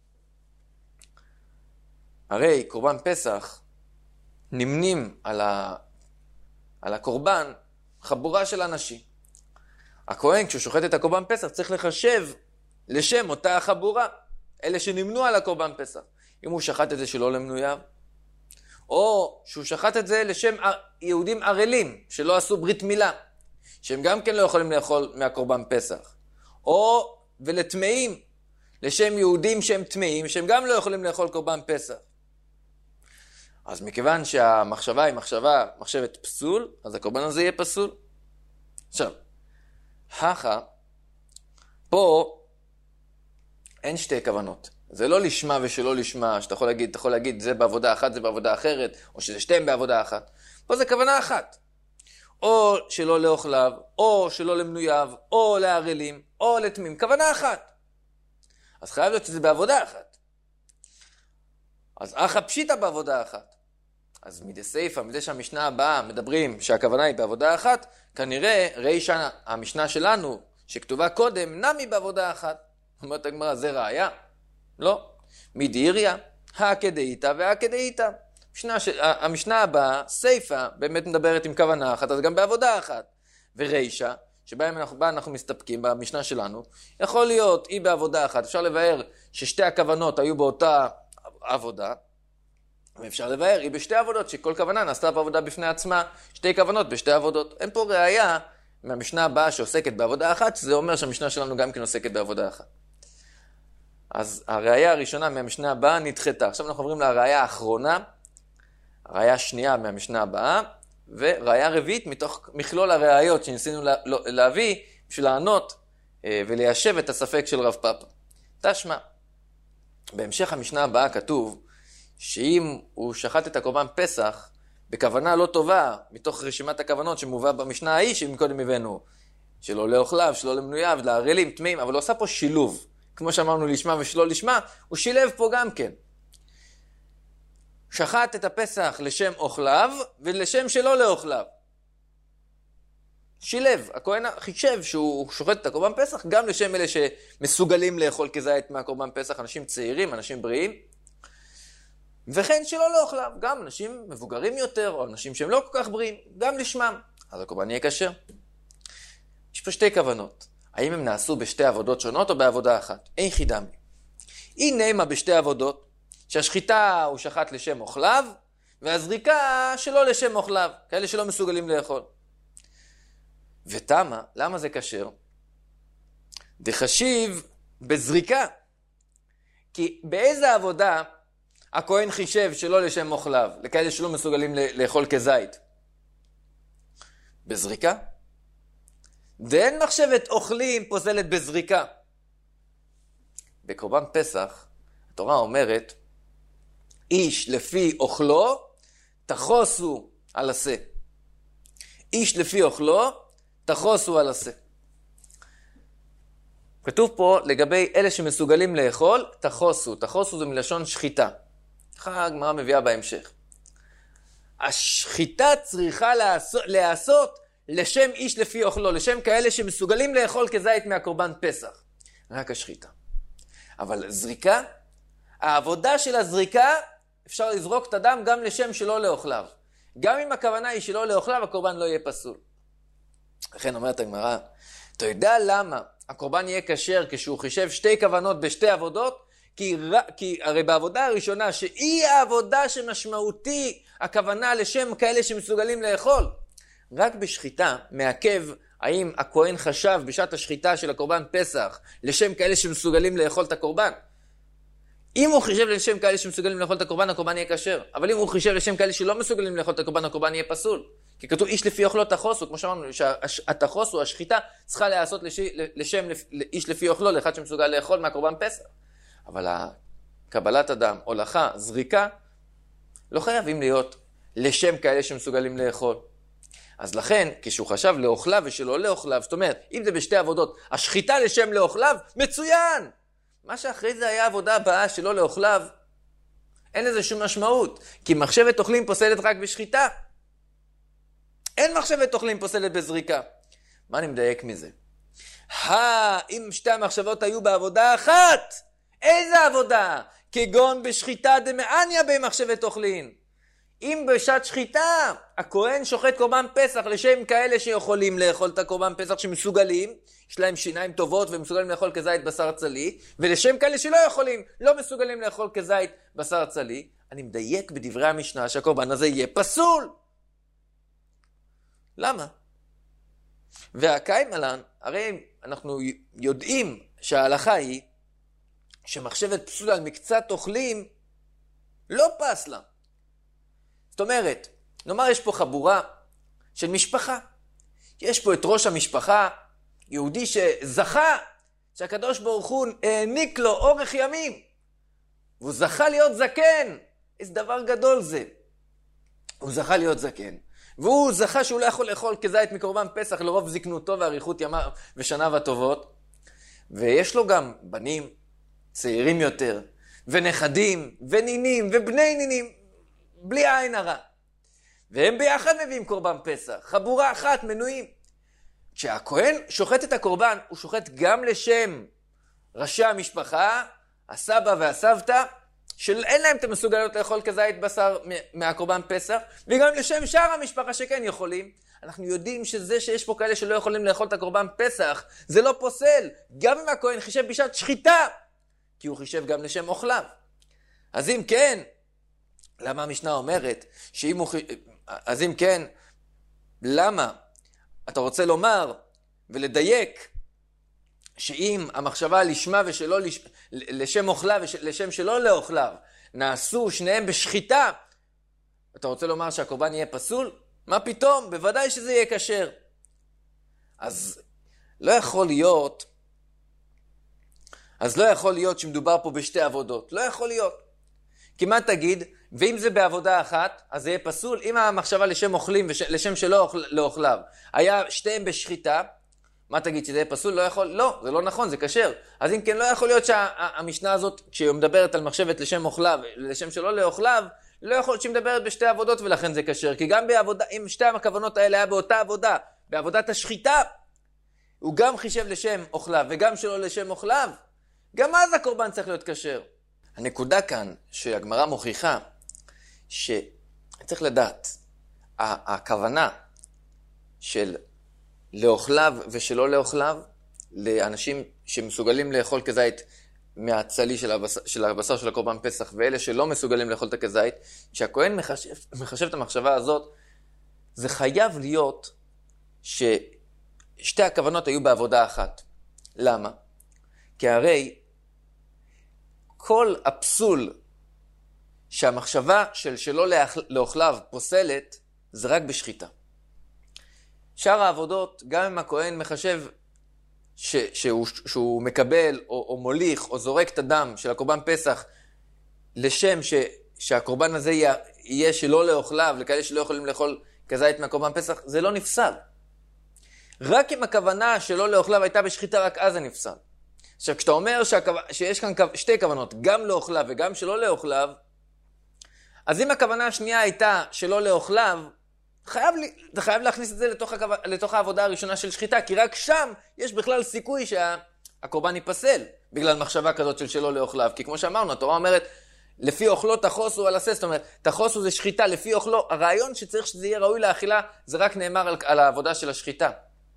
S1: הרי קורבן פסח נמנים על הקורבן חבורה של אנשים. הכהן כשהוא שוחט את הקורבן פסח צריך לחשב לשם אותה החבורה, אלה שנמנו על הקורבן פסח. אם הוא שחט את זה שלא למנוייו, או שהוא שחט את זה לשם יהודים ערלים שלא עשו ברית מילה, שהם גם כן לא יכולים לאכול מהקורבן פסח, או ולטמאים לשם יהודים שהם טמאים, שהם גם לא יכולים לאכול קורבן פסח. אז מכיוון שהמחשבה היא מחשבת פסול, אז הקורבן הזה יהיה פסול. עכשיו, פה אין שתי כוונות. זה לא לשמה ושלא לשמה, שאתה יכול להגיד זה בעבודה אחת, זה בעבודה אחרת, או שזה שתיהם בעבודה אחת. פה זה כוונה אחת. או שלא לאוכליו, או שלא למנוייו, או לערלים, או לטמאים. כוונה אחת. אז חייב להיות שזה בעבודה אחת. אז פשיטה בעבודה אחת. אז מדי שהמשנה הבאה מדברים שהכוונה היא בעבודה אחת, כנראה רישא המשנה שלנו שכתובה קודם נמי בעבודה אחת. אומרת הגמרא, זה ראיה? לא. מדאיריא, הכדאיתא והכדאיתא. המשנה הבאה, סיפא, באמת מדברת עם כוונה אחת, אז גם בעבודה אחת. ורישא, שבה אנחנו מסתפקים במשנה שלנו, יכול להיות היא בעבודה אחת. אפשר לבאר ששתי הכוונות היו באותה עבודה, ואפשר לבאר היא בשתי עבודות, שכל כוונה נעשתה בעבודה בפני עצמה, שתי כוונות בשתי עבודות. אין פה ראיה מהמשנה הבאה שעוסקת בעבודה אחת, שזה אומר שהמשנה שלנו גם כן עוסקת בעבודה אחת. אז הראיה הראשונה מהמשנה הבאה נדחתה. עכשיו אנחנו עוברים לראיה האחרונה, הראיה השנייה מהמשנה הבאה, וראיה רביעית מתוך מכלול הראיות שניסינו להביא בשביל לענות וליישב את הספק של רב פאפא. תשמע, בהמשך המשנה הבאה כתוב שאם הוא שחט את הקורבן פסח בכוונה לא טובה, מתוך רשימת הכוונות שמובא במשנה ההיא שמקודם הבאנו, שלא לאוכליו, שלא למנוייו, לערלים, טמאים, אבל הוא עשה פה שילוב. כמו שאמרנו לשמה ושלא לשמה, הוא שילב פה גם כן. שחט את הפסח לשם אוכליו ולשם שלא לאוכליו. שילב, הכהן חישב שהוא שוחט את הקורבן פסח גם לשם אלה שמסוגלים לאכול כזית מהקורבן פסח, אנשים צעירים, אנשים בריאים. וכן שלא לאוכליו, גם אנשים מבוגרים יותר או אנשים שהם לא כל כך בריאים, גם לשמם. אז הקורבן יהיה כשר. יש פה שתי כוונות. האם הם נעשו בשתי עבודות שונות או בעבודה אחת? אין חידמי. הנה מה בשתי עבודות, שהשחיטה הוא שחט לשם אוכליו, והזריקה שלא לשם אוכליו, כאלה שלא מסוגלים לאכול. ותמה, למה זה כשר? דחשיב בזריקה. כי באיזה עבודה הכהן חישב שלא לשם אוכליו, לכאלה שלא מסוגלים לאכול כזית? בזריקה? ואין מחשבת אוכלים פוסלת בזריקה. בקורבן פסח, התורה אומרת, איש לפי אוכלו, תחוסו על עשה. איש לפי אוכלו, תחוסו על עשה. כתוב פה לגבי אלה שמסוגלים לאכול, תחוסו. תחוסו זה מלשון שחיטה. ככה הגמרא מביאה בהמשך. השחיטה צריכה להיעשות לשם איש לפי אוכלו, לשם כאלה שמסוגלים לאכול כזית מהקורבן פסח. רק השחיטה. אבל זריקה, העבודה של הזריקה, אפשר לזרוק את הדם גם לשם שלא לאוכליו. גם אם הכוונה היא שלא לאוכליו, הקורבן לא יהיה פסול. לכן אומרת הגמרא, אתה יודע למה הקורבן יהיה כשר כשהוא חישב שתי כוונות בשתי עבודות? כי הרי בעבודה הראשונה, שהיא העבודה שמשמעותי הכוונה לשם כאלה שמסוגלים לאכול. רק בשחיטה מעכב האם הכהן חשב בשעת השחיטה של הקורבן פסח לשם כאלה שמסוגלים לאכול את הקורבן. אם הוא חישב לשם כאלה שמסוגלים לאכול את הקורבן, הקורבן יהיה כשר. אבל אם הוא חישב לשם כאלה שלא מסוגלים לאכול את הקורבן, הקורבן יהיה פסול. כי כתוב איש לפי אוכלו תחוסו, כמו שאמרנו, שהתחוסו, השחיטה, צריכה להיעשות לשם איש לפי אוכלו, לאחד שמסוגל לאכול מהקורבן פסח. אבל קבלת אדם, הולכה, זריקה, לא חייבים להיות לשם כאלה שמסוגלים לאכול. אז לכן, כשהוא חשב לאוכליו ושלא לאוכליו, זאת אומרת, אם זה בשתי עבודות, השחיטה לשם לאוכליו, מצוין! מה שאחרי זה היה עבודה הבאה שלא לאוכליו, אין לזה שום משמעות, כי מחשבת אוכלים פוסלת רק בשחיטה. אין מחשבת אוכלים פוסלת בזריקה. מה אני מדייק מזה? אם שתי המחשבות היו בעבודה אחת, איזה עבודה? כגון בשחיטה דמעניה במחשבת אוכלים. אם בשעת שחיטה, הכהן שוחט קורבן פסח לשם כאלה שיכולים לאכול את הקורבן פסח שמסוגלים, יש להם שיניים טובות ומסוגלים לאכול כזית בשר צלי, ולשם כאלה שלא יכולים, לא מסוגלים לאכול כזית בשר צלי, אני מדייק בדברי המשנה שהקורבן הזה יהיה פסול. למה? והקיים עלן, הרי אנחנו יודעים שההלכה היא שמחשבת פסול על מקצת אוכלים לא פס לה. זאת אומרת, נאמר יש פה חבורה של משפחה. יש פה את ראש המשפחה, יהודי שזכה שהקדוש ברוך הוא העניק לו אורך ימים. והוא זכה להיות זקן. איזה דבר גדול זה. הוא זכה להיות זקן. והוא זכה שהוא לא יכול לאכול כזית מקורבן פסח לרוב זקנותו ואריכות ימיו ושניו הטובות. ויש לו גם בנים צעירים יותר, ונכדים, ונינים, ובני נינים, בלי עין הרע. והם ביחד מביאים קורבן פסח, חבורה אחת מנויים. כשהכהן שוחט את הקורבן, הוא שוחט גם לשם ראשי המשפחה, הסבא והסבתא, שאין להם את המסוגלות לאכול כזית בשר מהקורבן פסח, וגם לשם שאר המשפחה שכן יכולים. אנחנו יודעים שזה שיש פה כאלה שלא יכולים לאכול את הקורבן פסח, זה לא פוסל, גם אם הכהן חישב בשעת שחיטה, כי הוא חישב גם לשם אוכליו. אז אם כן, למה המשנה אומרת, אז אם כן, למה אתה רוצה לומר ולדייק, שאם המחשבה לשמה ושלא לשם אוכליו ולשם שלא לאוכליו, נעשו שניהם בשחיטה, אתה רוצה לומר שהקורבן יהיה פסול? מה פתאום? בוודאי שזה יהיה כשר. אז לא יכול להיות שמדובר פה בשתי עבודות. לא יכול להיות. כי מה תגיד? ואם זה בעבודה אחת, אז זה יהיה פסול. אם המחשבה לשם אוכלים ולשם שלא לאוכליו, היה שתיהם בשחיטה, מה תגיד, שזה יהיה פסול? לא יכול? לא, זה לא נכון, זה כשר. אז אם כן, לא יכול להיות שהמשנה הזאת, כשהיא מדברת על מחשבת לשם אוכליו ולשם שלא לאוכליו, לא יכול להיות שהיא מדברת בשתי עבודות ולכן זה כשר. כי גם בעבודה, אם שתי הכוונות האלה היה באותה עבודה, בעבודת השחיטה, הוא גם חישב לשם אוכליו וגם שלא לשם אוכליו, גם אז הקורבן צריך להיות כשר. הנקודה כאן שהגמרא מוכיחה שצריך לדעת, הכוונה של לאוכליו ושלא לאוכליו, לאנשים שמסוגלים לאכול כזית מהצלי של הבשר של הקורבן פסח, ואלה שלא מסוגלים לאכול את הכזית, כשהכהן מחשב את המחשבה הזאת, זה חייב להיות ששתי הכוונות היו בעבודה אחת. למה? כי הרי כל הפסול שהמחשבה של שלא לאוכליו פוסלת, זה רק בשחיטה. שאר העבודות, גם אם הכהן מחשב שהוא מקבל או מוליך או זורק את הדם של הקורבן פסח, לשם שהקורבן הזה יהיה שלא לאוכליו, לכאלה שלא יכולים לאכול כזית מהקורבן פסח, זה לא נפסל. רק אם הכוונה שלא לאוכליו הייתה בשחיטה, רק אז זה נפסל. עכשיו, כשאתה אומר שיש כאן שתי כוונות, גם לאוכליו וגם שלא לאוכליו, אז אם הכוונה השנייה הייתה שלא לאוכליו, אתה חייב להכניס את זה לתוך העבודה הראשונה של שחיטה, כי רק שם יש בכלל סיכוי שהקורבן ייפסל, בגלל מחשבה כזאת של שלא לאוכליו. כי כמו שאמרנו, התורה אומרת, לפי אוכלו תחוסו על הסס, זאת אומרת, תחוסו זה שחיטה, לפי אוכלו, הרעיון שצריך שזה יהיה ראוי לאכילה, זה רק נאמר על העבודה של השחיטה.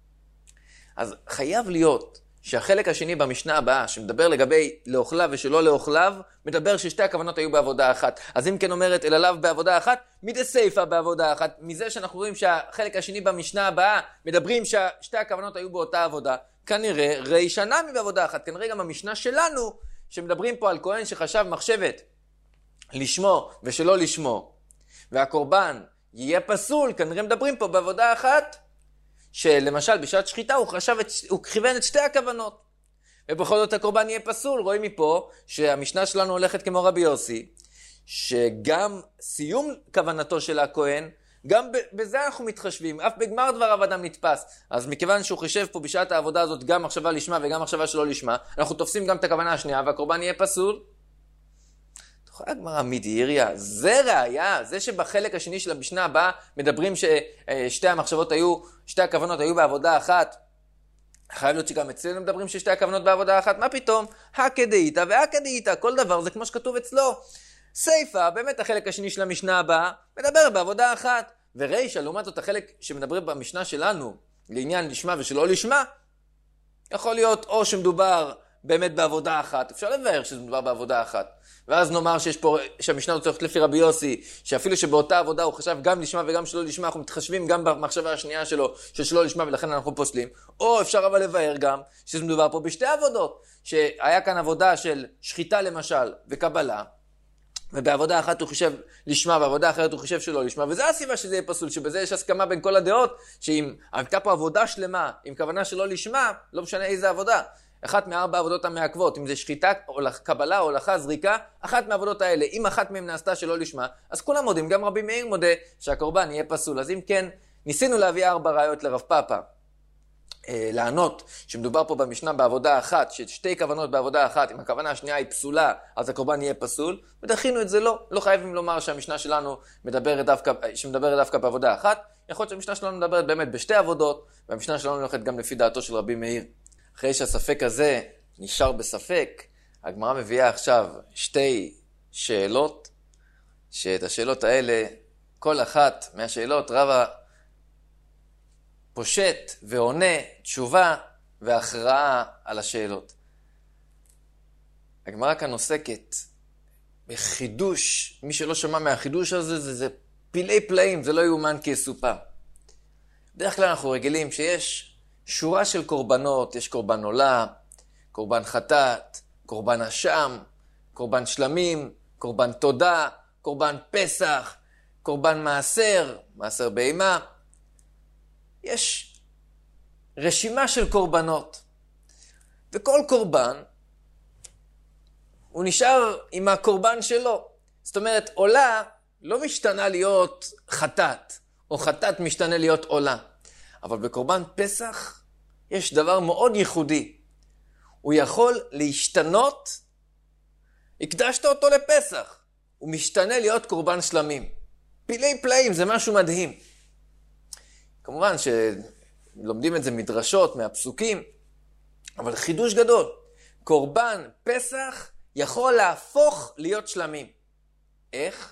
S1: אז חייב להיות שהחלק השני במשנה הבאה, שמדבר לגבי לאוכליו ושלא לאוכליו, מדבר ששתי הכוונות היו בעבודה אחת. אז אם כן אומרת אל עליו בעבודה אחת, מדי סייפה בעבודה אחת. מזה שאנחנו רואים שהחלק השני במשנה הבאה, מדברים ששתי הכוונות היו באותה עבודה. כנראה רישא נמי בעבודה אחת. כנראה גם המשנה שלנו, שמדברים פה על כהן שחשב מחשבת לשמו ושלא לשמו, והקורבן יהיה פסול, כנראה מדברים פה בעבודה אחת, שלמשל בשעת שחיטה הוא כיוון את שתי הכוונות. ובכל זאת הקורבן יהיה פסול. רואים מפה שהמשנה שלנו הולכת כמו רבי יוסי, שגם סיום כוונתו של הכהן, גם בזה אנחנו מתחשבים, אף בגמר דבריו אדם נתפס. אז מכיוון שהוא חישב פה בשעת העבודה הזאת גם מחשבה לשמה וגם מחשבה שלא לשמה, אנחנו תופסים גם את הכוונה השנייה והקורבן יהיה פסול. תוכל הגמרא מדייריה, זה ראיה, זה שבחלק השני של המשנה הבאה מדברים ששתי המחשבות היו, שתי הכוונות היו בעבודה אחת. חייב להיות שגם אצלנו מדברים ששתי הכוונות בעבודה אחת, מה פתאום? הכדאיתא והכדאיתא, כל דבר זה כמו שכתוב אצלו. סייפה, באמת החלק השני של המשנה הבאה, מדבר בעבודה אחת. ורישא, לעומת זאת החלק שמדבר במשנה שלנו, לעניין לשמה ושלא לשמה, יכול להיות או שמדובר באמת בעבודה אחת, אפשר לבאר שזה מדובר בעבודה אחת. ואז נאמר שהמשנה לא צריך לפי רבי יוסי, שאפילו שבאותה עבודה הוא חשב גם לשמה וגם שלא לשמה, אנחנו מתחשבים גם במחשבה השנייה שלו, של שלא לשמה ולכן אנחנו פוסלים. או אפשר אבל לבאר גם, שזה מדובר פה בשתי עבודות, שהיה כאן עבודה של שחיטה למשל וקבלה, ובעבודה אחת הוא חישב לשמה, בעבודה אחרת הוא חישב שלא לשמה, וזה הסיבה שזה יהיה פסול, שבזה יש הסכמה בין כל הדעות, שאם הייתה פה עבודה שלמה, עם כוונה שלא לשמה, לא משנה איזה עבודה, אחת מארבע עבודות המעכבות, אם זה שחיטה או קבלה או הולכה, זריקה, אחת מהעבודות האלה, אם אחת מהן נעשתה שלא לשמה, אז כולם מודים, גם רבי מאיר מודה שהקורבן יהיה פסול. אז אם כן, ניסינו להביא 4 ראיות לרב פאפא, לענות שמדובר פה במשנה בעבודה אחת, ששתי כוונות בעבודה אחת, אם הכוונה השנייה היא פסולה, אז הקורבן יהיה פסול, ודחינו את זה לא חייבים לומר שהמשנה שלנו מדברת דווקא בעבודה אחת, יכול להיות שהמשנה שלנו מדברת באמת בשתי עבודות, והמשנה שלנו הולכת גם לפי דעתו של רבי מאיר. אחרי שהספק הזה נשאר בספק, הגמרא מביאה עכשיו 2 שאלות, שאת השאלות האלה, כל אחת מהשאלות רבא פושט ועונה תשובה והכרעה על השאלות. הגמרא כאן עוסקת בחידוש, מי שלא שמע מהחידוש הזה, זה פילי פלאים, זה לא יאומן כי יסופר. בדרך כלל אנחנו רגילים שיש שורה של קורבנות, יש קורבן עולה, קורבן חטאת, קורבן אשם, קורבן שלמים, קורבן תודה, קורבן פסח, קורבן מעשר בהמה. יש רשימה של קורבנות, וכל קורבן הוא נשאר עם הקורבן שלו. זאת אומרת, עולה לא משתנה להיות חטאת, או חטאת משתנה להיות עולה. אבל בקורבן פסח יש דבר מאוד ייחודי. הוא יכול להשתנות, הקדשת אותו לפסח, הוא משתנה להיות קורבן שלמים. פילי פלאים, זה משהו מדהים. כמובן שלומדים את זה מדרשות, מהפסוקים, אבל חידוש גדול. קורבן פסח יכול להפוך להיות שלמים. איך?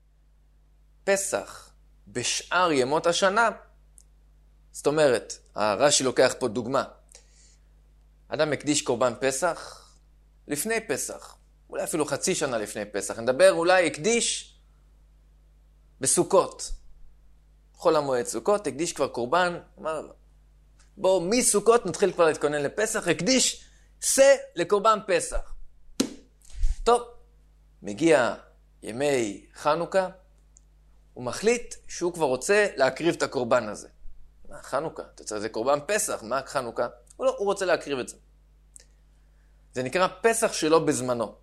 S1: פסח בשאר ימות השנה. זאת אומרת, הרש"י לוקח פה דוגמה. אדם מקדיש קורבן פסח לפני פסח. אולי אפילו חצי שנה לפני פסח. נדבר אולי הקדיש בסוכות. חול המועד סוכות, הקדיש כבר קורבן. אמר, בואו מסוכות נתחיל כבר להתכונן לפסח. הקדיש לקורבן פסח. טוב, מגיע ימי חנוכה, הוא מחליט שהוא כבר רוצה להקריב את הקורבן הזה. מה חנוכה? זה קורבן פסח, מה חנוכה? הוא רוצה להקריב את זה. זה נקרא פסח שלו בזמנו.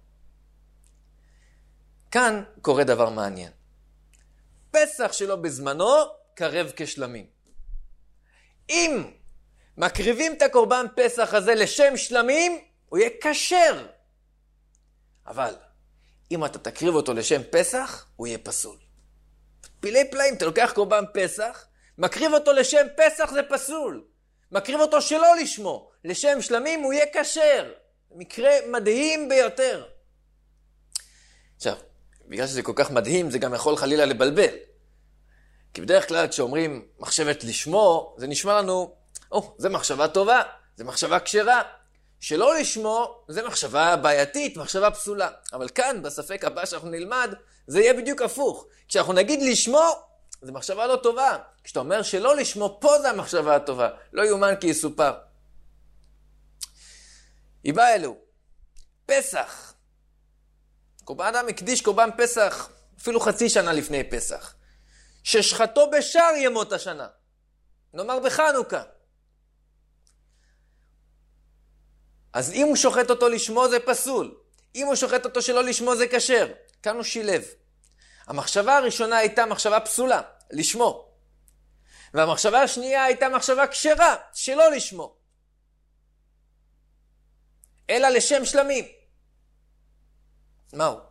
S1: כאן קורה דבר מעניין. פסח שלו בזמנו קרב כשלמים. אם מקריבים את הקורבן פסח הזה לשם שלמים, הוא יהיה כשר. אבל אם אתה תקריב אותו לשם פסח, הוא יהיה פסול. פילי פלאים, אתה לוקח קורבן פסח, מקריב אותו לשם פסח זה פסול. מקריב אותו שלא לשמו, לשם שלמים הוא יהיה כשר. מקרה מדהים ביותר. עכשיו, בגלל שזה כל כך מדהים, זה גם יכול חלילה לבלבל. כי בדרך כלל כשאומרים מחשבת לשמו, זה נשמע לנו, זה מחשבה טובה, זה מחשבה כשרה. שלא לשמו, זה מחשבה בעייתית, מחשבה פסולה. אבל כאן, בספק הבא שאנחנו נלמד, זה יהיה בדיוק הפוך. כשאנחנו נגיד לשמו, זה מחשבה לא טובה. כשאתה אומר שלא לשמו, פה זה המחשבה הטובה. לא יאומן כי יסופר. איבא אלו, פסח. קורבן אדם הקדיש קורבן פסח, אפילו חצי שנה לפני פסח. ששחטו בשאר ימות השנה. נאמר בחנוכה. אז אם הוא שוחט אותו לשמו זה פסול. אם הוא שוחט אותו שלא לשמו זה כשר. כאן הוא שילב. המחשבה הראשונה הייתה מחשבה פסולה, לשמו. והמחשבה השנייה הייתה מחשבה כשרה, שלא לשמו. אלא לשם שלמים. מהו?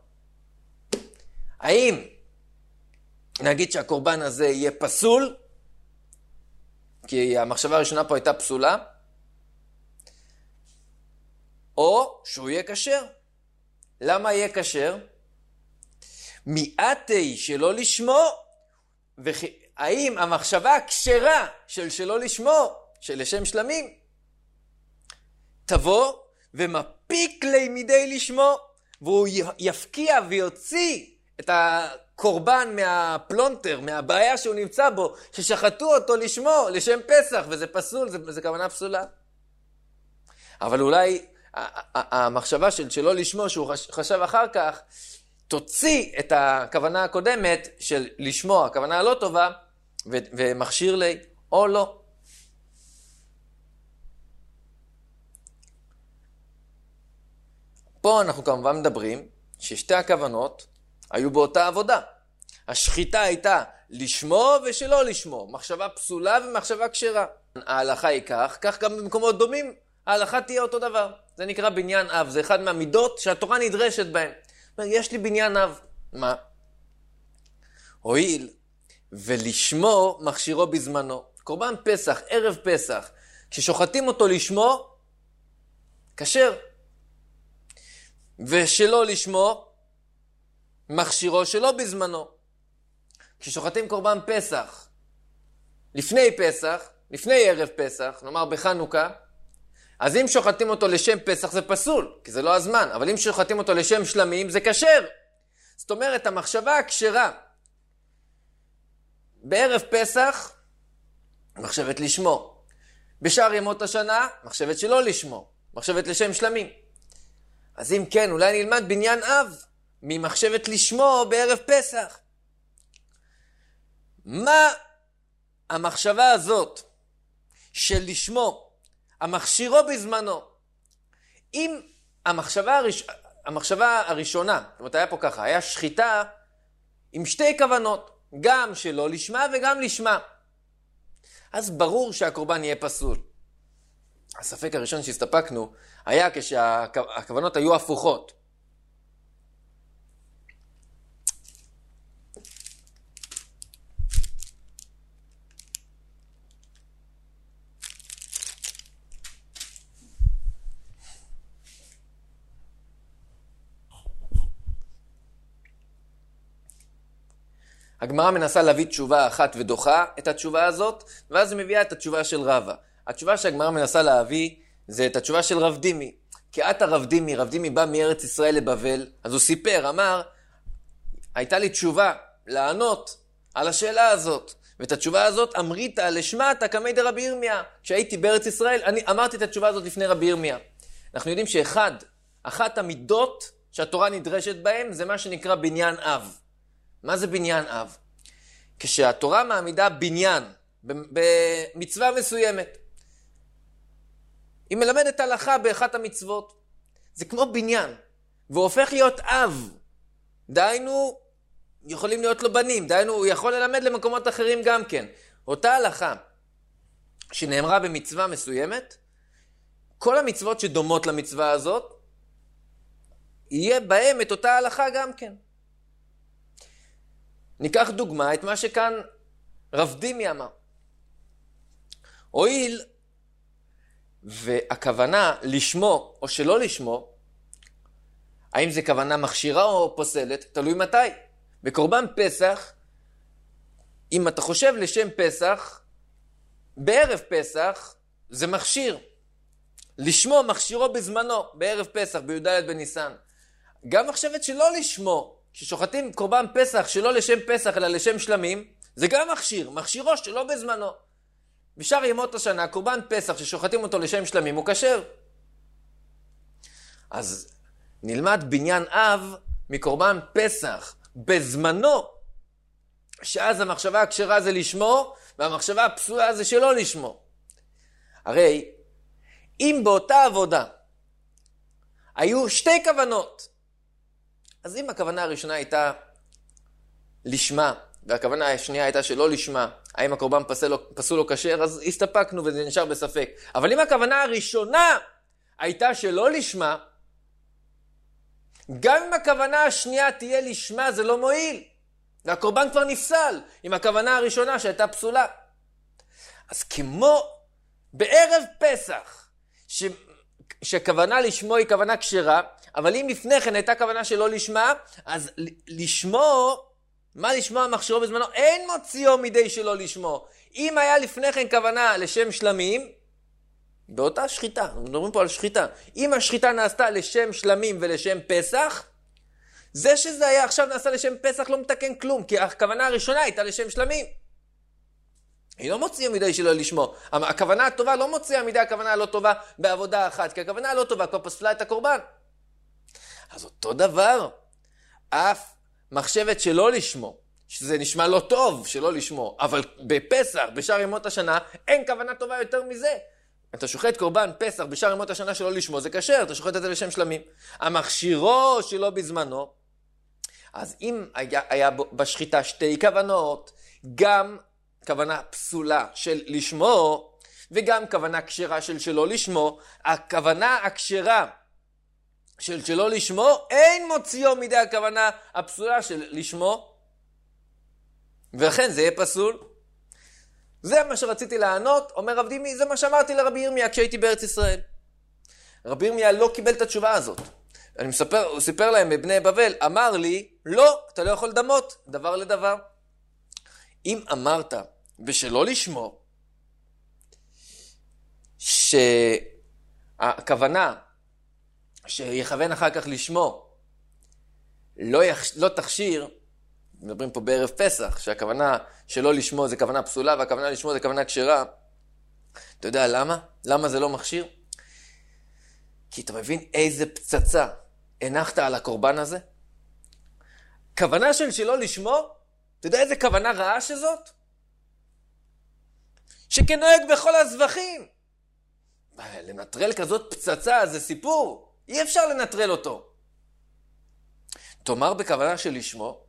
S1: האם נגיד שהקורבן הזה יהיה פסול, כי המחשבה הראשונה פה הייתה פסולה, או שהוא יהיה כשר. למה יהיה כשר? מיעתי שלא לשמו, האם המחשבה הכשרה של שלא לשמו, של לשם שלמים, תבוא ומפיק לימידי לשמו, והוא יפקיע ויוציא את הקורבן מהפלונטר, מהבעיה שהוא נמצא בו, ששחטו אותו לשמו, לשם פסח, וזה פסול, זה כוונה פסולה. אבל אולי המחשבה של שלא לשמו, שהוא חשב אחר כך, תוציא את הכוונה הקודמת של לשמו, הכוונה הלא טובה, ומכשיר לי, או לא. פה אנחנו כמובן מדברים ששתי הכוונות היו באותה עבודה. השחיטה הייתה לשמו ושלא לשמו, מחשבה פסולה ומחשבה כשרה. ההלכה היא כך גם במקומות דומים, ההלכה תהיה אותו דבר. זה נקרא בניין אב, זה אחד מהמידות שהתורה נדרשת בהן. יש לי בניין אב. מה? הועיל ולשמו מכשירו בזמנו. קורבן פסח, ערב פסח, כששוחטים אותו לשמו, כשר. ושלא לשמו, מכשירו שלא בזמנו. כששוחטים קורבן פסח, לפני פסח, לפני ערב פסח, נאמר בחנוכה, אז אם שוחטים אותו לשם פסח זה פסול, כי זה לא הזמן. אבל אם שוחטים אותו לשם שלמים זה כשר. זאת אומרת, המחשבה הכשרה בערב פסח, מחשבת לשמו. בשאר ימות השנה, מחשבת שלא לשמו. מחשבת לשם שלמים. אז אם כן, אולי נלמד בניין אב ממחשבת לשמו בערב פסח. מה המחשבה הזאת של לשמו, המכשירו בזמנו? אם המחשבה הראשונה, זאת אומרת היה פה ככה, היה שחיטה עם שתי כוונות, גם שלא לשמה וגם לשמה. אז ברור שהקורבן יהיה פסול. הספק הראשון שהסתפקנו היה כשהכוונות היו הפוכות. הגמרא מנסה להביא תשובה אחת ודוחה את התשובה הזאת, ואז היא מביאה את התשובה של רבא. התשובה שהגמרא מנסה להביא זה את התשובה של רב דימי. כי את הרב דימי בא מארץ ישראל לבבל, אז הוא סיפר, אמר, הייתה לי תשובה לענות על השאלה הזאת. ואת התשובה הזאת אמרית לשמעת כמי דרבי ירמיה. כשהייתי בארץ ישראל, אני אמרתי את התשובה הזאת לפני רבי ירמיה. אנחנו יודעים שאחת המידות שהתורה נדרשת בהם זה מה שנקרא בניין אב. מה זה בניין אב? כשהתורה מעמידה בניין במצווה מסוימת, היא מלמדת הלכה באחת המצוות. זה כמו בניין, והוא הופך להיות אב. דהיינו, יכולים להיות לו בנים, דהיינו, הוא יכול ללמד למקומות אחרים גם כן. אותה הלכה שנאמרה במצווה מסוימת, כל המצוות שדומות למצווה הזאת, יהיה בהם את אותה הלכה גם כן. ניקח דוגמה את מה שכאן רב דימי אמר. הואיל והכוונה לשמו או שלא לשמו, האם זה כוונה מכשירה או פוסלת? תלוי מתי. בקורבן פסח, אם אתה חושב לשם פסח, בערב פסח זה מכשיר. לשמו מכשירו בזמנו, בערב פסח, בי"ד בניסן. גם מחשבת שלא לשמו, כששוחטים קורבן פסח שלא לשם פסח אלא לשם שלמים, זה גם מכשירו שלא בזמנו. בשאר ימות השנה, קורבן פסח ששוחטים אותו לשם שלמים הוא כשר. אז נלמד בניין אב מקורבן פסח בזמנו, שאז המחשבה הכשרה זה לשמו, והמחשבה הפסולה זה שלא לשמו. הרי אם באותה עבודה היו שתי כוונות, אז אם הכוונה הראשונה הייתה לשמה, והכוונה השנייה הייתה שלא לשמה, האם הקורבן פסול או כשר, אז הסתפקנו וזה נשאר בספק. אבל אם הכוונה הראשונה הייתה שלא לשמה, גם אם הכוונה השנייה תהיה לשמה, זה לא מועיל. והקורבן כבר נפסל עם הכוונה הראשונה שהייתה פסולה. אז כמו בערב פסח, שכוונה לשמו היא כוונה כשרה, אבל אם לפני כן הייתה כוונה שלא לשמה, אז לשמו, מה לשמו המכשירו בזמנו? אין מוציאו מידי שלא לשמו. אם היה לפני כן כוונה לשם שלמים, באותה שחיטה, אנחנו מדברים פה על שחיטה, אם השחיטה נעשתה לשם שלמים ולשם פסח, זה שזה היה עכשיו נעשה לשם פסח לא מתקן כלום, כי הכוונה הראשונה הייתה לשם שלמים. היא לא מוציאה מידי שלא לשמו. הכוונה הטובה לא מוציאה מידי הכוונה הלא טובה בעבודה אחת, כי הכוונה הלא טובה כבר פסלה את הקורבן. אז אותו דבר, אף מחשבת שלא לשמו, שזה נשמע לא טוב שלא לשמו, אבל בפסח, בשאר ימות השנה, אין כוונה טובה יותר מזה. אתה שוחט קורבן פסח בשאר ימות השנה שלא לשמו, זה כשר, אתה שוחט את זה לשם שלמים. המכשירו שלא בזמנו, אז אם היה בשחיטה שתי כוונות, גם כוונה פסולה של לשמו, וגם כוונה כשרה של שלא לשמו, הכוונה הכשרה של שלא לשמו, אין מוציאו מידי הכוונה הפסולה של לשמו, ולכן זה יהיה פסול. זה מה שרציתי לענות, אומר רב דימי, זה מה שאמרתי לרבי ירמיה כשהייתי בארץ ישראל. רבי ירמיה לא קיבל את התשובה הזאת. הוא סיפר להם בבני בבל, אמר לי, לא, אתה לא יכול לדמות, דבר לדבר. אם אמרת בשלא לשמו, שהכוונה שיכוון אחר כך לשמו, לא תכשיר, מדברים פה בערב פסח, שהכוונה שלא לשמו זה כוונה פסולה, והכוונה לשמו זה כוונה כשרה. אתה יודע למה? למה זה לא מכשיר? כי אתה מבין איזה פצצה הנחת על הקורבן הזה? כוונה של שלא לשמו, אתה יודע איזה כוונה רעה שזאת? שכנוהג בכל הזבחים. לנטרל כזאת פצצה זה סיפור, אי אפשר לנטרל אותו. תאמר בכוונה של לשמו,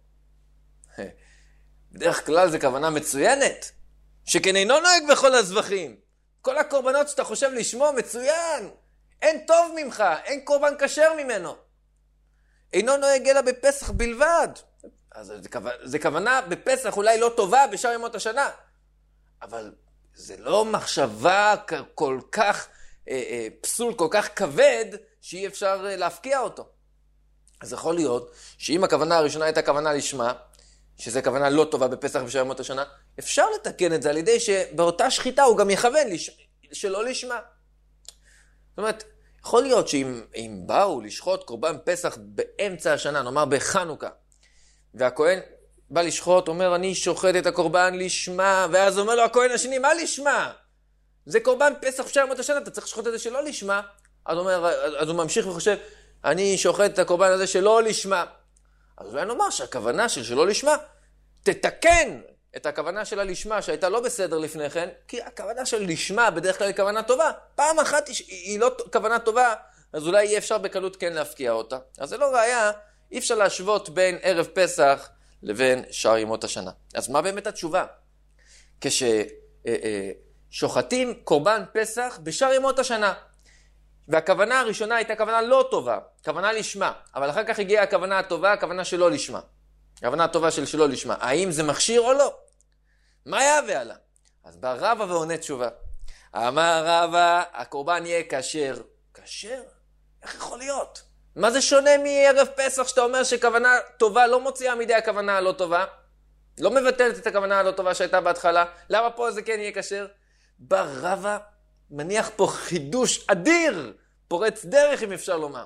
S1: בדרך כלל זה כוונה מצוינת, שכן אינו נוהג בכל הזבחים. כל הקורבנות שאתה חושב לשמו מצוין, אין טוב ממך, אין קורבן כשר ממנו. אינו נוהג אלא בפסח בלבד. אז זה כוונה בפסח אולי לא טובה בשאר ימות השנה, אבל זה לא מחשבה כל כך פסול, כל כך כבד, שאי אפשר להפקיע אותו. אז יכול להיות שאם הכוונה הראשונה הייתה כוונה לשמה, שזה כוונה לא טובה בפסח בשאר ימות השנה, אפשר לתקן את זה על ידי שבאותה שחיטה הוא גם יכוון שלא לשמה. זאת אומרת, יכול להיות שאם באו לשחוט קורבן פסח באמצע השנה, נאמר בחנוכה, והכהן בא לשחוט, אומר אני שוחט את הקורבן לשמה, ואז אומר לו הכהן השני, מה לשמה? זה קורבן פסח בשאר ימות השנה, אתה צריך לשחוט את זה שלא לשמה. אז הוא ממשיך וחושב, אני שוחט את הקורבן הזה שלא לשמה. אז אולי נאמר שהכוונה של שלא לשמה תתקן את הכוונה של הלשמה שהייתה לא בסדר לפני כן, כי הכוונה של לשמה בדרך כלל היא כוונה טובה. פעם אחת היא לא כוונה טובה, אז אולי יהיה אפשר בקלות כן להפקיע אותה. אז זה לא ראיה, אי אפשר להשוות בין ערב פסח לבין שאר ימות השנה. אז מה באמת התשובה? כששוחטים קורבן פסח בשאר ימות השנה, והכוונה הראשונה הייתה כוונה לא טובה, כוונה לשמה, אבל אחר כך הגיעה הכוונה הטובה, הכוונה שלא לשמה. הכוונה הטובה של שלא לשמה. האם זה מכשיר או לא? מה יהווה עלה? אז בא רבא ועונה תשובה. אמר רבא, הקורבן יהיה כשר. כשר? איך יכול להיות? מה זה שונה מערב פסח שאתה אומר שכוונה טובה לא מוציאה מידי הכוונה הלא טובה? לא מבטלת את הכוונה הלא טובה שהייתה בהתחלה? למה פה זה כן יהיה כשר? בא רבא, מניח פה חידוש אדיר, פורץ דרך אם אפשר לומר.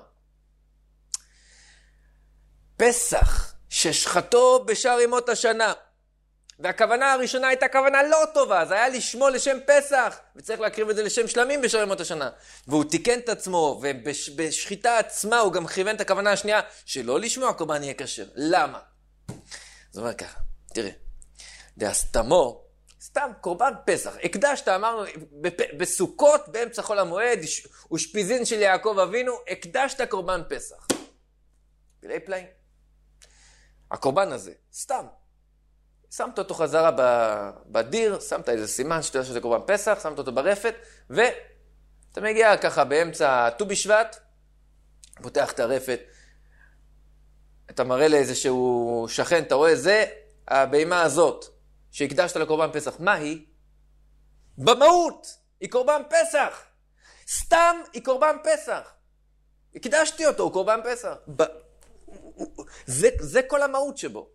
S1: פסח ששחטו בשאר ימות השנה, והכוונה הראשונה הייתה כוונה לא טובה, זה היה לשמו לשם פסח, וצריך להקריב את זה לשם שלמים בשאר ימות השנה. והוא תיקן את עצמו, ובשחיטה עצמה הוא גם כיוון את הכוונה השנייה, שלא לשמו הקורבן יהיה כשר. למה? זאת אומרת ככה, תראה, דאסתמו, סתם קורבן פסח, הקדשת, אמרנו, בסוכות באמצע חול המועד, ושפיזין של יעקב אבינו, הקדשת קורבן פסח. פלאי פלאים. הקורבן הזה, סתם, שמת אותו חזרה בדיר, שמת איזה סימן שאתה יודע שזה קורבן פסח, שמת אותו ברפת, ואתה מגיע ככה באמצע ט"ו בשבט, פותח את הרפת, אתה מראה לאיזשהו שכן, אתה רואה, זה הבהמה הזאת, שהקדשת לקורבן פסח. מה היא? במהות, היא קורבן פסח. סתם היא קורבן פסח. הקדשתי אותו, הוא קורבן פסח. זה כל המהות שבו.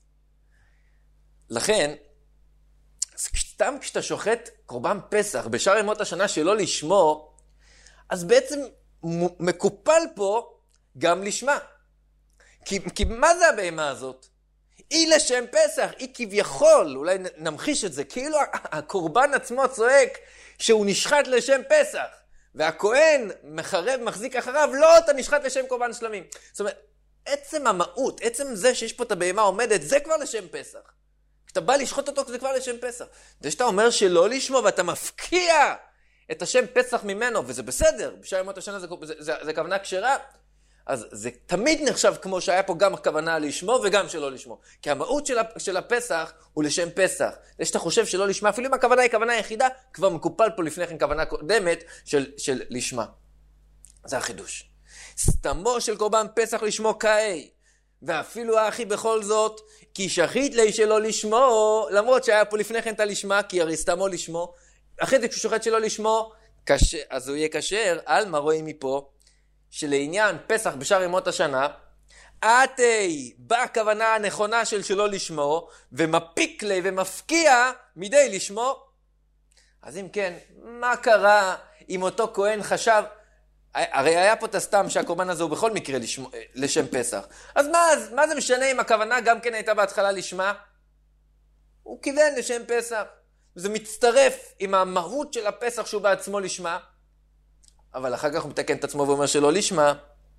S1: לכן, סתם כשאתה שוחט קורבן פסח בשאר ימות השנה שלא לשמו, אז בעצם מקופל פה גם לשמה. כי מה זה הבהמה הזאת? היא לשם פסח, היא כביכול, אולי נמחיש את זה, כאילו הקורבן עצמו צועק שהוא נשחט לשם פסח, והכהן מחרב, מחזיק אחריו, לא, אתה נשחט לשם קורבן שלמים. זאת אומרת, עצם המהות, עצם זה שיש פה את הבהמה עומדת, זה כבר לשם פסח. כשאתה בא לשחוט אותו, זה כבר לשם פסח. זה שאתה אומר שלא לשמו, ואתה מפקיע את השם פסח ממנו, וזה בסדר, בשאר ימות השנה זה כוונה כשרה, אז זה תמיד נחשב כמו שהיה פה גם הכוונה לשמו וגם שלא לשמו. כי המהות של הפסח הוא לשם פסח. זה שאתה חושב שלא לשמה, אפילו אם הכוונה היא כוונה יחידה, כבר מקופל פה לפני כן כוונה קודמת של לשמה. זה החידוש. סתמו של קורבן פסח לשמו כאי. ואפילו האחי בכל זאת, כי שחית לי שלא לשמו, למרות שהיה פה לפני כן את הלשמה, כי הרי סתמו לשמו. אחרי זה כשהוא שוחט שלא לשמו, אז הוא יהיה כשר. על מה רואים מפה? שלעניין פסח בשאר ימות השנה, עתי באה הכוונה הנכונה של שלא לשמו, ומפיק לי ומפקיע מדי לשמו. אז אם כן, מה קרה אם אותו כהן חשב, הרי היה פה את הסתם שהקורבן הזה הוא בכל מקרה לשם פסח. אז מה זה משנה אם הכוונה גם כן הייתה בהתחלה לשמה? הוא כיוון לשם פסח. זה מצטרף עם המהות של הפסח שהוא בעצמו לשמה. אבל אחר כך הוא מתקן את עצמו ואומר שלא לשמה.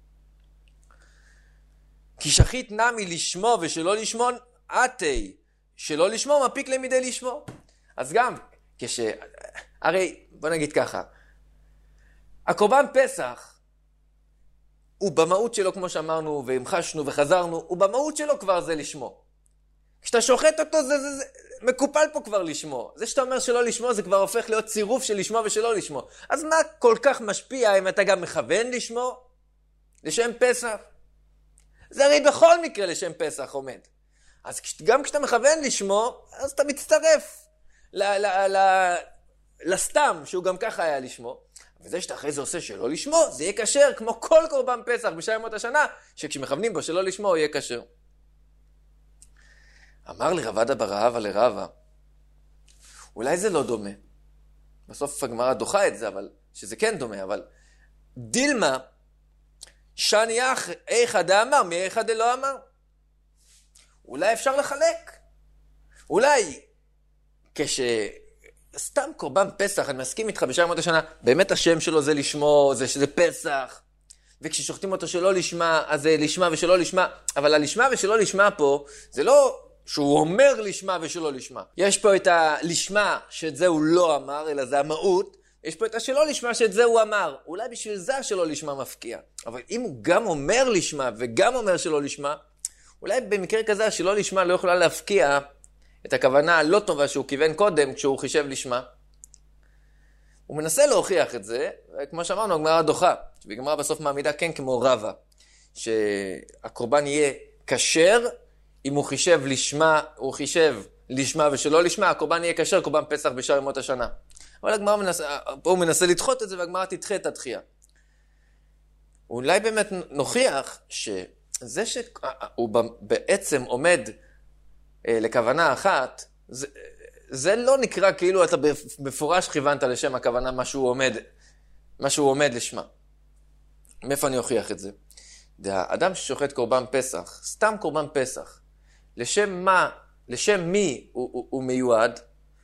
S1: כי שחית נמי לשמו ושלא לשמו עתי. שלא לשמו מפיק למידי לשמו. אז גם הרי בוא נגיד ככה. הקורבן פסח הוא במהות שלו כמו שאמרנו והמחשנו וחזרנו. הוא במהות שלו כבר זה לשמו. כשאתה שוחט אותו זה מקופל פה כבר לשמו. זה שאתה אומר שלא לשמו זה כבר הופך להיות צירוף של לשמו ושלא לשמו. אז מה כל כך משפיע אם אתה גם מכוון לשמו? לשם פסח? זה הרי בכל מקרה לשם פסח עומד. אז גם כשאתה מכוון לשמו, אז אתה מצטרף לסתם שהוא גם ככה היה לשמו. וזה שאתה אחרי זה עושה שלא לשמו, זה יהיה כשר כמו כל קורבן פסח בשאר ימות השנה, שכשמכוונים בו שלא לשמו הוא יהיה כשר. אמר לי רבא בר אהבה לרבא, אולי זה לא דומה. בסוף הגמרא דוחה את זה, אבל שזה כן דומה, אבל דילמה, שאני איך דאמר, מי איך דלא אמר. אולי אפשר לחלק. אולי סתם קורבן פסח, אני מסכים איתך בשאר ימות השנה, באמת השם שלו זה לשמו, זה שזה פסח. וכששוחטים אותו שלא לשמה, אז זה לשמה ושלא לשמה. אבל הלשמה ושלא לשמה פה, זה לא שהוא אומר לשמה ושלא לשמה. יש פה את הלשמה שאת זה הוא לא אמר, אלא זה המהות. יש פה את השלא לשמה שאת זה הוא אמר. אולי בשביל זה השלא לשמה מפקיע. אבל אם הוא גם אומר לשמה וגם אומר שלא לשמה, אולי במקרה כזה השלא לשמה לא יכולה להפקיע את הכוונה הלא טובה שהוא כיוון קודם כשהוא חישב לשמה. הוא מנסה להוכיח את זה, כמו שאמרנו, הגמרא דוחה. והגמרא בסוף מעמידה כן כמו רבא, שהקורבן יהיה כשר, אם הוא חישב לשמה, הוא חישב לשמה ושלא לשמה, הקורבן יהיה כשר, קורבן פסח בשאר ימות השנה. אבל הגמרא הוא מנסה לדחות את זה, והגמרא תדחה את התחייה. אולי באמת נוכיח שזה שהוא בעצם עומד לכוונה אחת, זה לא נקרא כאילו אתה בפורש כיוונת לשם הכוונה מה שהוא עומד לשמה. מאיפה אני אוכיח את זה? האדם ששוחט קורבן פסח, סתם קורבן פסח, לשם מי הוא מיועד?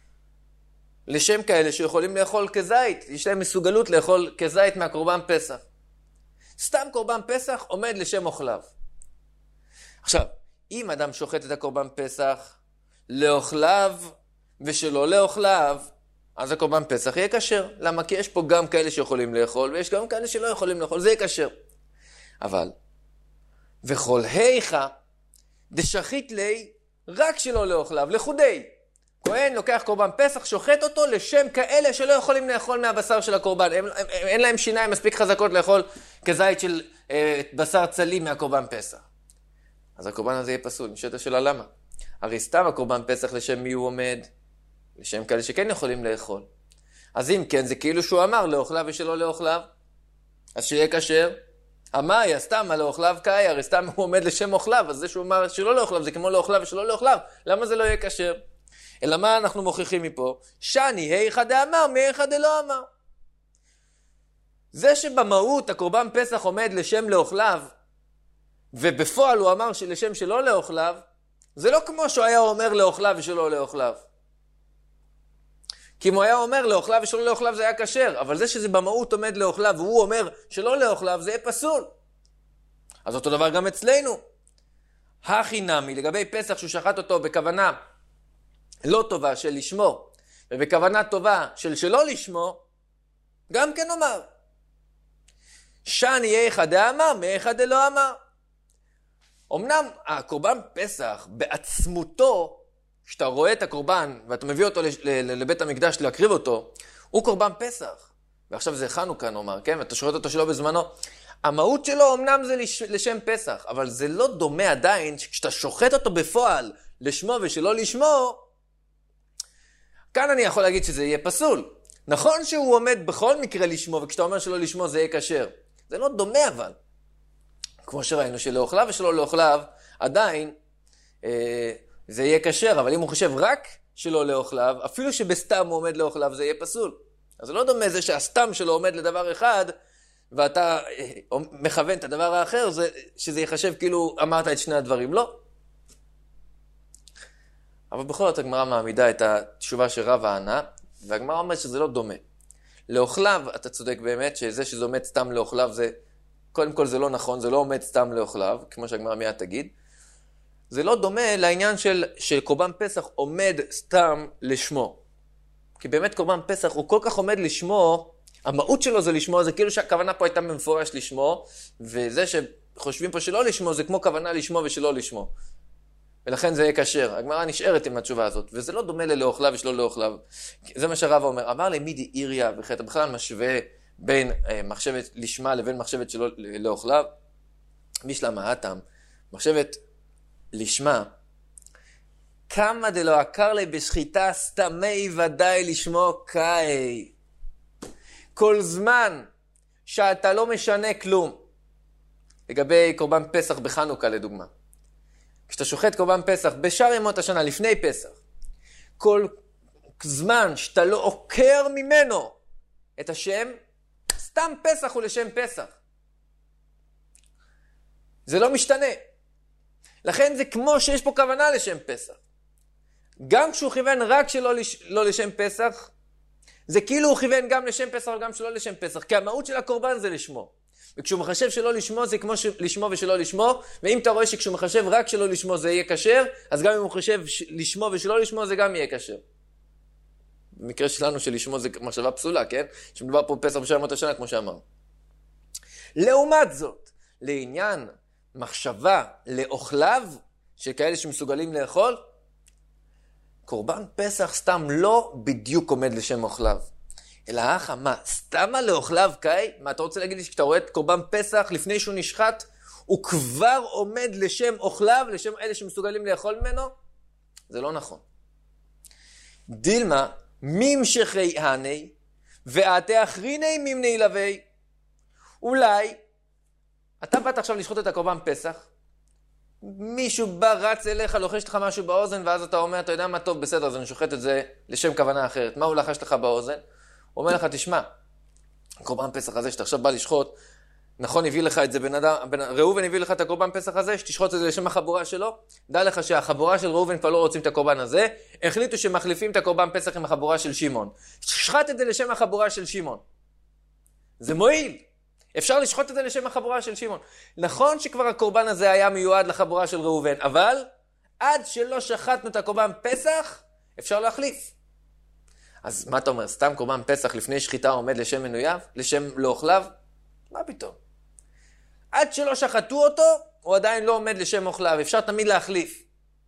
S1: לשם כאלה שיכולים לאכול כזית, יש להם מסוגלות לאכול כזית מהקורבן פסח. סתם קורבן פסח עומד לשם אוכליו. עכשיו, אם אדם שוחט את הקורבן פסח לאוכליו ושלא לאוכליו, אז הקורבן פסח יהיה כשר. למה? כי יש פה גם כאלה שיכולים לאכול, ויש גם כאלה שלא יכולים לאכול, זה יהיה כשר. אבל, וכל היכה דשחית לי רק שלא לאוכליו, לחודי. כהן לוקח קורבן פסח, שוחט אותו לשם כאלה שלא יכולים לאכול מהבשר של הקורבן. אין להם שיניים מספיק חזקות לאכול כזית של בשר צלי מהקורבן פסח. אז הקורבן הזה יהיה פסול. נשאלת השאלה למה? הרי סתם הקורבן פסח לשם מי הוא עומד? לשם כאלה שכן יכולים לאכול. אז אם כן, זה כאילו שהוא אמר לאוכליו ושלא לאוכליו. אז שיהיה כשר. המאי, סתם מה לאוכליו קאי, הרי סתם הוא עומד לשם אוכליו, אז זה שהוא אמר שלא לאוכליו, זה כמו לאוכליו ושלא לאוכליו. למה זה לא יהיה כשר? אלא מה אנחנו מוכיחים מפה? שאני היכא דאמר, מהיכא דלא אמר. זה שבמהות הקורבן פסח עומד לשם לאוכליו, ובפועל הוא אמר שלשם שלא לאוכליו, זה לא כמו שהוא היה אומר לאוכליו ושלא לאוכליו. כי אם הוא היה אומר לאוכליו ושלא לאוכליו זה היה כשר, אבל זה שזה במהות עומד לאוכליו והוא אומר שלא לאוכליו זה יהיה פסול. אז אותו דבר גם אצלנו. הכי נמי, לגבי פסח שהוא שחט אותו בכוונה לא טובה של לשמו, ובכוונה טובה של שלא לשמו, גם כן אומר. שאני היכא דאמר, מהיכא דלא אמר. אמנם הקורבן פסח בעצמותו, כשאתה רואה את הקורבן ואתה מביא אותו לבית המקדש להקריב אותו, הוא קורבן פסח. ועכשיו זה חנוכה נאמר, כן? ואתה שוחט אותו שלא בזמנו. המהות שלו אמנם זה לשם פסח, אבל זה לא דומה עדיין כשאתה שוחט אותו בפועל לשמו ושלא לשמו, כאן אני יכול להגיד שזה יהיה פסול. נכון שהוא עומד בכל מקרה לשמו, וכשאתה אומר שלא לשמו זה יהיה כשר. זה לא דומה אבל. כמו שראינו שלאוכליו ושלא לאוכליו, עדיין זה יהיה כשר, אבל אם הוא חושב רק שלא לאוכליו, אפילו שבסתם הוא עומד לאוכליו זה יהיה פסול. אז זה לא דומה זה שהסתם שלו עומד לדבר אחד, ואתה מכוון את הדבר האחר, שזה יחשב כאילו אמרת את שני הדברים. לא. אבל בכל זאת הגמרא מעמידה את התשובה שרבא ענה, והגמרא אומרת שזה לא דומה. לאוכליו, אתה צודק באמת, שזה עומד סתם לאוכליו, זה, קודם כל זה לא נכון, זה לא עומד סתם לאוכליו, כמו שהגמרא מיד תגיד. זה לא דומה לעניין של קורבן פסח עומד סתם לשמו. כי באמת קורבן פסח הוא כל כך עומד לשמו, המהות שלו זה לשמו, זה כאילו שהכוונה פה הייתה במפורש לשמו, וזה שחושבים פה שלא לשמו, זה כמו כוונה לשמו ושלא לשמו. ולכן זה יהיה כשר. הגמרא נשארת עם התשובה הזאת, וזה לא דומה לאוכליו ושלא לאוכליו. זה מה שהרבא אומר. אמר למידי איריה וחטא, בכלל משווה בין מחשבת לשמה לבין מחשבת שלא לאוכליו. משלמה התם, מחשבת לשמה, כמה דלא עקר לי בשחיטה סתמי ודאי לשמו קאי. כל זמן שאתה לא משנה כלום, לגבי קורבן פסח בחנוכה לדוגמה, כשאתה שוחט קורבן פסח בשאר ימות השנה לפני פסח, כל זמן שאתה לא עוקר ממנו את השם, סתם פסח הוא לשם פסח. זה לא משתנה. לכן זה כמו שיש פה כוונה לשם פסח. גם כשהוא כיוון רק שלא לא לשם פסח, זה כאילו הוא כיוון גם לשם פסח וגם שלא לשם פסח, כי המהות של הקורבן זה לשמו. וכשהוא מחשב שלא לשמו זה כמו לשמו ושלא לשמו, ואם אתה רואה שכשהוא מחשב רק שלא לשמו זה יהיה כשר, אז גם אם הוא חושב לשמו ושלא לשמו זה גם יהיה כשר. במקרה שלנו שלשמו זה מחשבה פסולה, כן? שמדובר פה פסח בשעה ימות השנה כמו שאמרנו. לעומת זאת, לעניין מחשבה לאוכליו, שכאלה שמסוגלים לאכול, קורבן פסח סתם לא בדיוק עומד לשם אוכליו. אלא מה? סתמה לאוכליו קאי? מה אתה רוצה להגיד לי שכשאתה רואה את קורבן פסח לפני שהוא נשחט, הוא כבר עומד לשם אוכליו, לשם אלה שמסוגלים לאכול ממנו? זה לא נכון. דילמה, ממשכי הני, ועתי אחריני ממני לוי. אולי, אתה באת עכשיו לשחוט את הקורבן פסח, מישהו בא, רץ אליך, לוחש לך משהו באוזן, ואז אתה אומר, אתה יודע מה טוב, בסדר, אז אני שוחט את זה לשם כוונה אחרת. מה הוא לחש לך באוזן? הוא אומר לך, תשמע, הקורבן פסח הזה שאתה עכשיו בא לשחוט, נכון, הביא לך את זה ראובן הביא לך את הקורבן פסח הזה, שתשחוט את זה לשם החבורה שלו, דע לך שהחבורה של ראובן כבר לא רוצים את הקורבן הזה, החליטו שמחליפים את הקורבן פסח עם החבורה של שמעון. שחט את זה לשם החבורה של שמעון. זה מועיל. אפשר לשחוט את זה לשם החבורה של שמעון. נכון שכבר הקורבן הזה היה מיועד לחבורה של ראובן, אבל עד שלא שחטנו את הקורבן פסח, אפשר להחליף. אז מה אתה אומר? סתם קורבן פסח לפני שחיטה עומד לשם מנויו? לשם לאוכליו? מה פתאום? עד שלא שחטו אותו, הוא עדיין לא עומד לשם אוכליו. אפשר תמיד להחליף.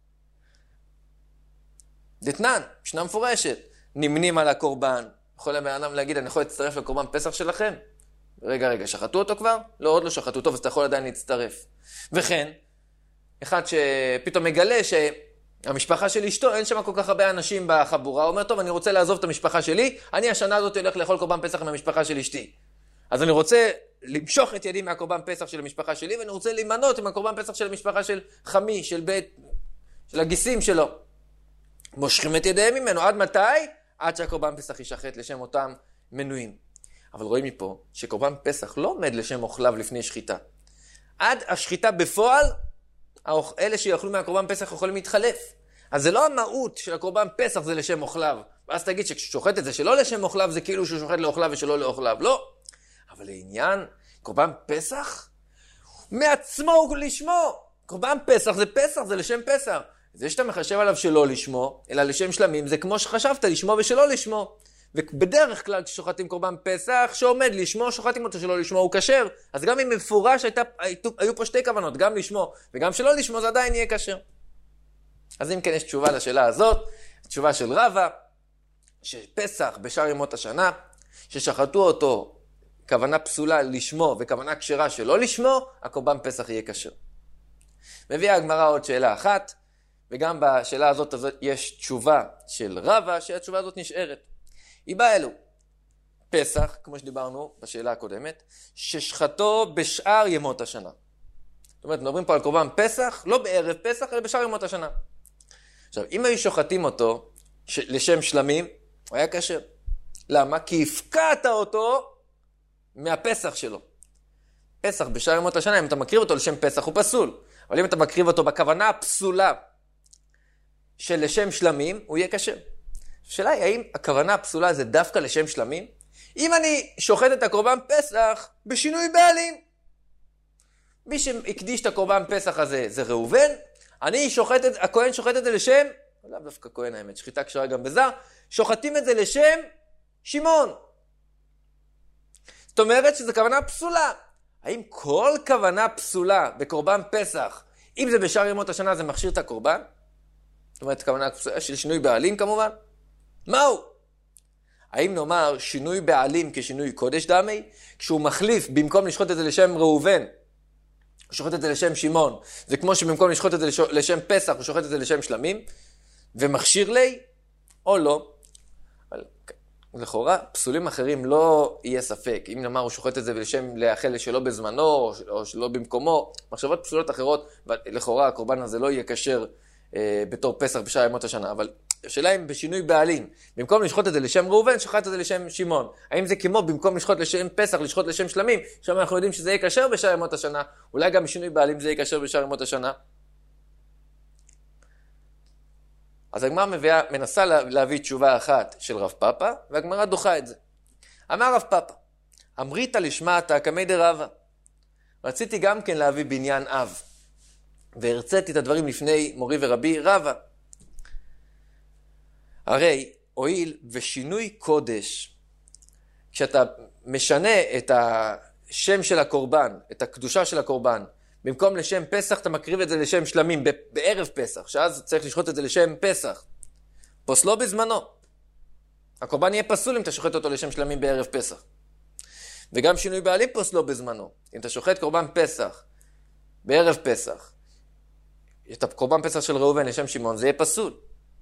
S1: דתנן, משנה מפורשת. נמנים על הקורבן. יכול הבן אדם להגיד, אני יכול להצטרף לקורבן פסח שלכם? רגע, שחטו אותו כבר? לא, עוד לא שחטו אותו, אז אתה יכול עדיין להצטרף. וכן, אחד שפתאום מגלה שהמשפחה של אשתו, אין שם כל כך הרבה אנשים בחבורה, הוא אומר, טוב, אני רוצה לעזוב את המשפחה שלי, אני השנה הזאת הולך לאכול קורבן פסח עם המשפחה של אשתי. אז אני רוצה למשוך את ידי מהקורבן פסח של המשפחה שלי, ואני רוצה להימנות עם הקורבן פסח של המשפחה של חמי, של בית, של הגיסים שלו. מושכים את ידיהם ממנו, עד מתי? עד שהקורבן פסח יישחט לשם אותם מנויים. אבל רואים מפה שקורבן פסח לא עומד לשם אוכליו לפני שחיטה. עד השחיטה בפועל, אלה שיאכלו מהקורבן פסח יכולים להתחלף. אז זה לא המהות של הקורבן פסח, זה לשם אוכליו. ואז תגיד שכששוחט את זה שלא לשם אוכליו, זה כאילו שהוא שוחט לאוכליו ושלא לאוכליו. לא. אבל לעניין קורבן פסח, מעצמו הוא לשמו. קורבן פסח זה פסח, זה לשם פסח. זה שאתה מחשב עליו שלא לשמו, אלא לשם שלמים, זה כמו שחשבת לשמו ושלא לשמו. ובדרך כלל כששוחטים קורבן פסח, שעומד לשמו, שוחטים אותו שלא לשמו, הוא כשר. אז גם אם מפורש היו פה שתי כוונות, גם לשמו וגם שלא לשמו, זה עדיין יהיה כשר. אז אם כן יש תשובה לשאלה הזאת, תשובה של רבא, שפסח בשאר ימות השנה, ששחטו אותו כוונה פסולה לשמו וכוונה כשרה שלא לשמו, הקורבן פסח יהיה כשר. מביאה הגמרא עוד שאלה אחת, וגם בשאלה הזאת יש תשובה של רבא, שהתשובה הזאת נשארת. היא באה אלו, פסח, כמו שדיברנו בשאלה הקודמת, ששחטו בשאר ימות השנה. זאת אומרת, מדברים פה על קורבן פסח, לא בערב פסח, אלא בשאר ימות השנה. עכשיו, אם היו שוחטים אותו לשם שלמים, הוא היה כשר. למה? כי הפקעת אותו מהפסח שלו. פסח בשאר ימות השנה, אם אתה מקריב אותו לשם פסח, הוא פסול. אבל אם אתה מקריב אותו בכוונה הפסולה של לשם שלמים, הוא יהיה כשר. השאלה היא, האם הכוונה הפסולה זה דווקא לשם שלמים? אם אני שוחט את הקורבן פסח בשינוי בעלים, מי שהקדיש את הקורבן פסח הזה זה ראובן, הכהן שוחט את זה לשם, לא דווקא כהן האמת, שחיטה כשרה גם בזר, שוחטים את זה לשם שמעון. זאת אומרת שזו כוונה פסולה. האם כל כוונה פסולה בקורבן פסח, אם זה בשאר ימות השנה, זה מכשיר את הקורבן? זאת אומרת, כוונה פסולה של שינוי בעלים כמובן? מהו? האם נאמר שינוי בעלים כשינוי קודש דמי? כשהוא מחליף, במקום לשחוט את זה לשם ראובן, הוא שוחט את זה לשם שמעון. זה כמו שבמקום לשחוט את זה לשם פסח, הוא שוחט את זה לשם שלמים, ומכשיר לי, או לא. אבל לכאורה, פסולים אחרים לא יהיה ספק. אם נאמר הוא שוחט את זה לשם לאכל שלא בזמנו, או שלא במקומו, מחשבות פסולות אחרות, לכאורה הקורבן הזה לא יהיה כשר בתור פסח בשאר ימות השנה. אבל השאלה אם בשינוי בעלים, במקום לשחוט את זה לשם ראובן, שחט את זה לשם שמעון. האם זה כמו במקום לשחוט לשם פסח, לשחוט לשם שלמים, שם אנחנו יודעים שזה יהיה כשר בשאר ימות השנה, אולי גם בשינוי בעלים זה יהיה כשר בשאר ימות השנה. אז הגמרא מנסה להביא תשובה אחת של רב פאפא, והגמרא דוחה את זה. אמר רב פאפא, אמרית לשמעתא קמי דרבא, רציתי גם כן להביא בניין אב, והרציתי את הדברים לפני מורי ורבי רבא. הרי הואיל ושינוי קודש, כשאתה משנה את השם של הקורבן, את הקדושה של הקורבן, במקום לשם פסח אתה מקריב את זה לשם שלמים בערב פסח, שאז צריך לשחוט את זה לשם פסח. פוסלו בזמנו. הקורבן יהיה פסול אם אתה שוחט אותו לשם שלמים בערב פסח. וגם שינוי בעלים פוסלו בזמנו. אם אתה שוחט קורבן פסח בערב פסח, את הקורבן פסח של ראובן לשם שמעון, זה יהיה פסול.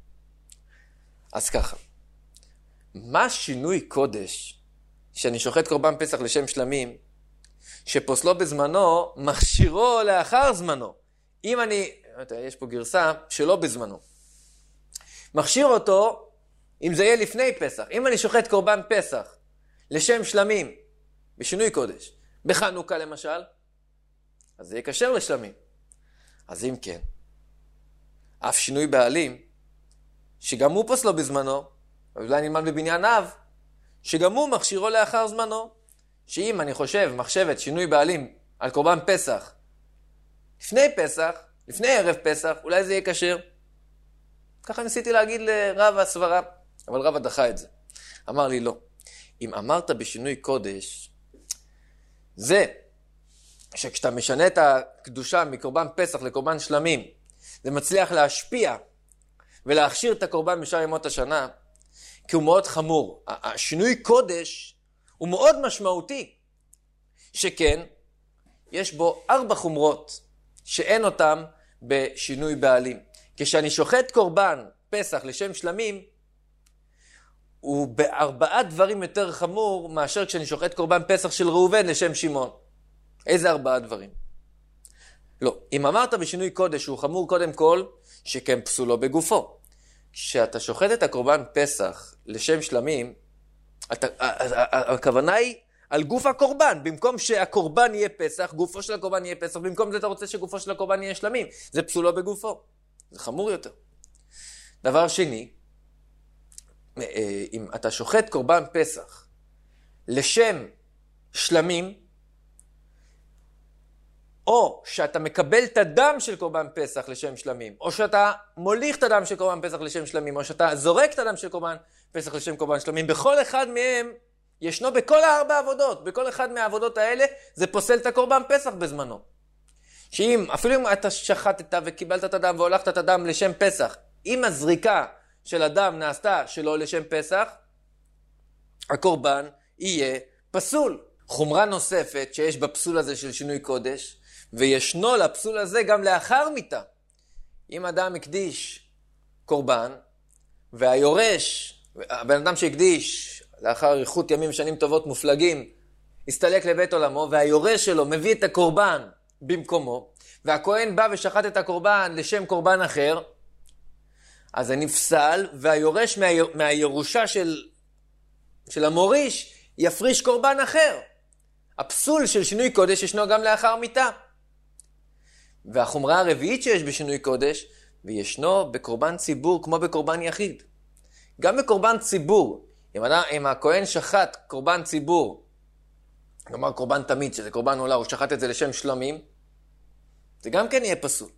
S1: אז ככה, מה שינוי קודש שאני שוחט קורבן פסח לשם שלמים, שפוסלו בזמנו, מכשירו לאחר זמנו. אם אני, יש פה גרסה שלא בזמנו. מכשיר אותו, אם זה יהיה לפני פסח. אם אני שוחט קורבן פסח לשם שלמים, בשינוי קודש, בחנוכה למשל, אז זה יקשר לשלמים. אז אם כן, אף שינוי בעלים, שגם הוא פוסלו בזמנו, ואולי נלמד בבניין אב, שגם הוא מכשירו לאחר זמנו, שאם אני חושב מחשבת שינוי בעלים על קורבן פסח, לפני פסח, לפני ערב פסח, אולי זה יהיה כשר. ככה ניסיתי להגיד לרבא סברה, אבל רבא דחה את זה. אמר לי לא. אם אמרת בשינוי קודש, זה שכשאתה משנה את הקדושה מקורבן פסח לקורבן שלמים, זה מצליח להשפיע ולהכשיר את הקורבן בשאר ימות השנה, כי הוא מאוד חמור. השינוי קודש הוא מאוד משמעותי, שכן יש בו 4 חומרות שאין אותם בשינוי בעלים. כשאני שוחט קורבן פסח לשם שלמים, הוא ב4 דברים יותר חמור מאשר כשאני שוחט קורבן פסח של ראובן לשם שמעון. איזה 4 דברים? לא, אם אמרת בשינוי קודש הוא חמור קודם כל, שכן פסולו בגופו. כשאתה שוחט את הקורבן פסח לשם שלמים, הכוונה היא על גוף הקורבן. במקום שהקורבן יהיה פסח, גופו של הקורבן יהיה פסח, במקום זה אתה רוצה שגופו של הקורבן יהיה שלמים. זה פסולו בגופו. זה חמור יותר. דבר שני, אם אתה שוחט קורבן פסח לשם שלמים, או שאתה מקבל את הדם של קורבן פסח לשם שלמים, או שאתה מוליך את הדם של קורבן פסח לשם שלמים, או שאתה זורק את הדם של קורבן פסח לשם קורבן שלמים, בכל אחד מהם ישנו בכל 4 עבודות, בכל אחד מהעבודות האלה זה פוסל את הקורבן פסח בזמנו. שאם, אפילו אם אתה שחטת וקיבלת את הדם והולכת את הדם לשם פסח, אם הזריקה של הדם נעשתה שלא לשם פסח, הקורבן יהיה פסול. חומרה נוספת שיש בפסול הזה של שינוי קודש, וישנו לפסול הזה גם לאחר מיתה. אם אדם הקדיש קורבן, והיורש, הבן אדם שהקדיש לאחר איכות ימים שנים טובות מופלגים, הסתלק לבית עולמו, והיורש שלו מביא את הקורבן במקומו, והכהן בא ושחט את הקורבן לשם קורבן אחר, אז זה נפסל, והיורש מהירושה של המוריש יפריש קורבן אחר. הפסול של שינוי קודש ישנו גם לאחר מיתה. והחומרה הרביעית שיש בשינוי קודש, וישנו בקורבן ציבור כמו בקורבן יחיד. גם בקורבן ציבור, אם הכהן שחט קורבן ציבור, כלומר קורבן תמיד, שזה קורבן עולה, הוא שחט את זה לשם שלמים, זה גם כן יהיה פסול.